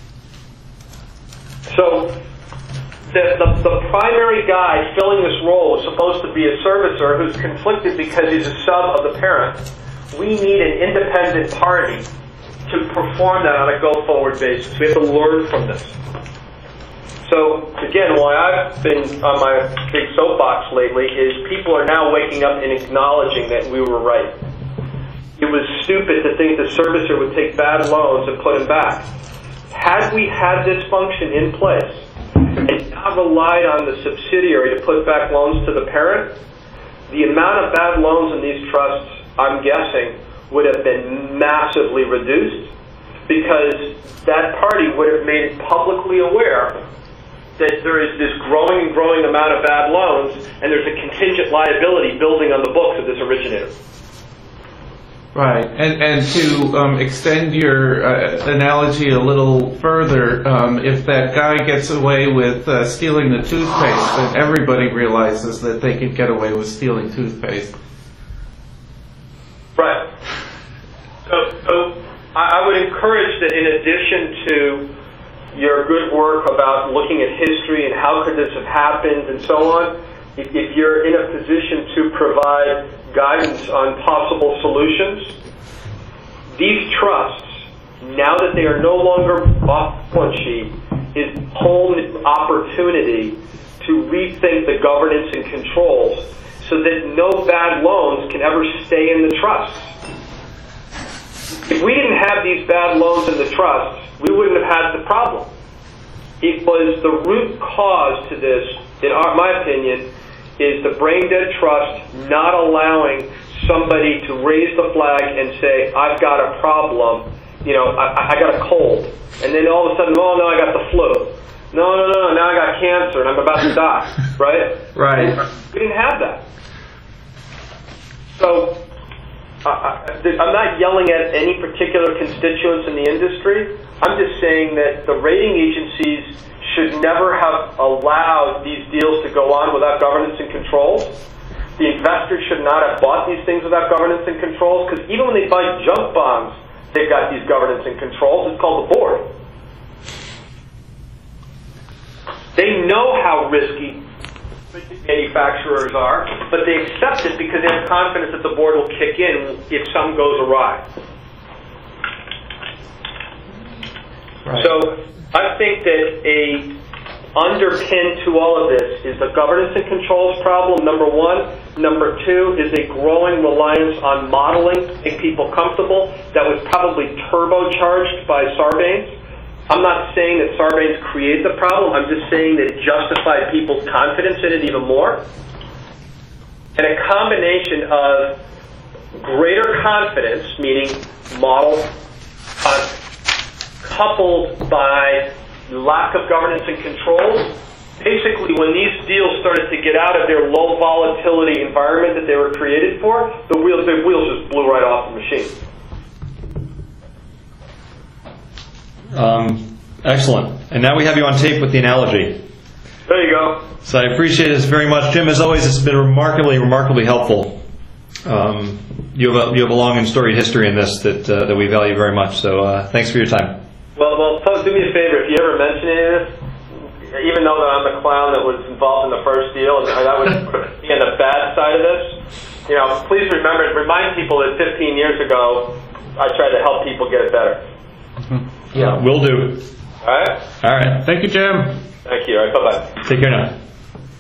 So, The, the, the primary guy filling this role is supposed to be a servicer who's conflicted because he's a sub of the parent. We need an independent party to perform that on a go-forward basis. We have to learn from this. So, again, why I've been on my big soapbox lately is people are now waking up and acknowledging that we were right. It was stupid to think the servicer would take bad loans and put them back. Had we had this function in place, and not relied on the subsidiary to put back loans to the parent, the amount of bad loans in these trusts, I'm guessing, would have been massively reduced because that party would have made it publicly aware that there is this growing and growing amount of bad loans, and there's a contingent liability building on the books of this originator. Right, and and to um, extend your uh, analogy a little further, um, if that guy gets away with uh, stealing the toothpaste, then everybody realizes that they can get away with stealing toothpaste. Right. So, so I I would encourage that in addition to your good work about looking at history and how could this have happened and so on, if, if you're in a position to provide guidance on possible solutions, these trusts, now that they are no longer off the balance sheet, is a whole new opportunity to rethink the governance and controls so that no bad loans can ever stay in the trusts. If we didn't have these bad loans in the trusts, we wouldn't have had the problem. It was the root cause to this, in our, my opinion, is the brain dead trust not allowing somebody to raise the flag and say, I've got a problem, you know, I, I got a cold. And then all of a sudden, oh no, I got the flu. No, no, no, no, now I got cancer and I'm about to die, right? Right. We didn't have that. So, uh, I'm not yelling at any particular constituents in the industry. I'm just saying that the rating agencies should never have allowed these deals to go on without governance and controls. The investors should not have bought these things without governance and controls, because even when they buy junk bonds, they've got these governance and controls. It's called the board. They know how risky manufacturers are, but they accept it because they have confidence that the board will kick in if something goes awry. Right. So I think that a underpin to all of this is the governance and controls problem, number one. Number two is a growing reliance on modeling to make people comfortable that was probably turbocharged by Sarbanes. I'm not saying that Sarbanes created the problem. I'm just saying that it justified people's confidence in it even more. And a combination of greater confidence, meaning model confidence, coupled by lack of governance and controls. Basically, when these deals started to get out of their low volatility environment that they were created for, the wheels, the wheels just blew right off the machine. Um, excellent. And now we have you on tape with the analogy. There you go. So I appreciate this very much. Jim, as always, it's been remarkably, remarkably helpful. Um, you have a you have a long and storied history in this that uh, that we value very much. So uh, thanks for your time. Well, well, do me a favor. If you ever mention any of this, even though that I'm the clown that was involved in the first deal, and that was in the bad side of this, you know, please remember, remind people that fifteen years ago, I tried to help people get it better. Yeah, will do. All right. All right. Thank you, Jim. Thank you. All right. Bye bye. Take care now.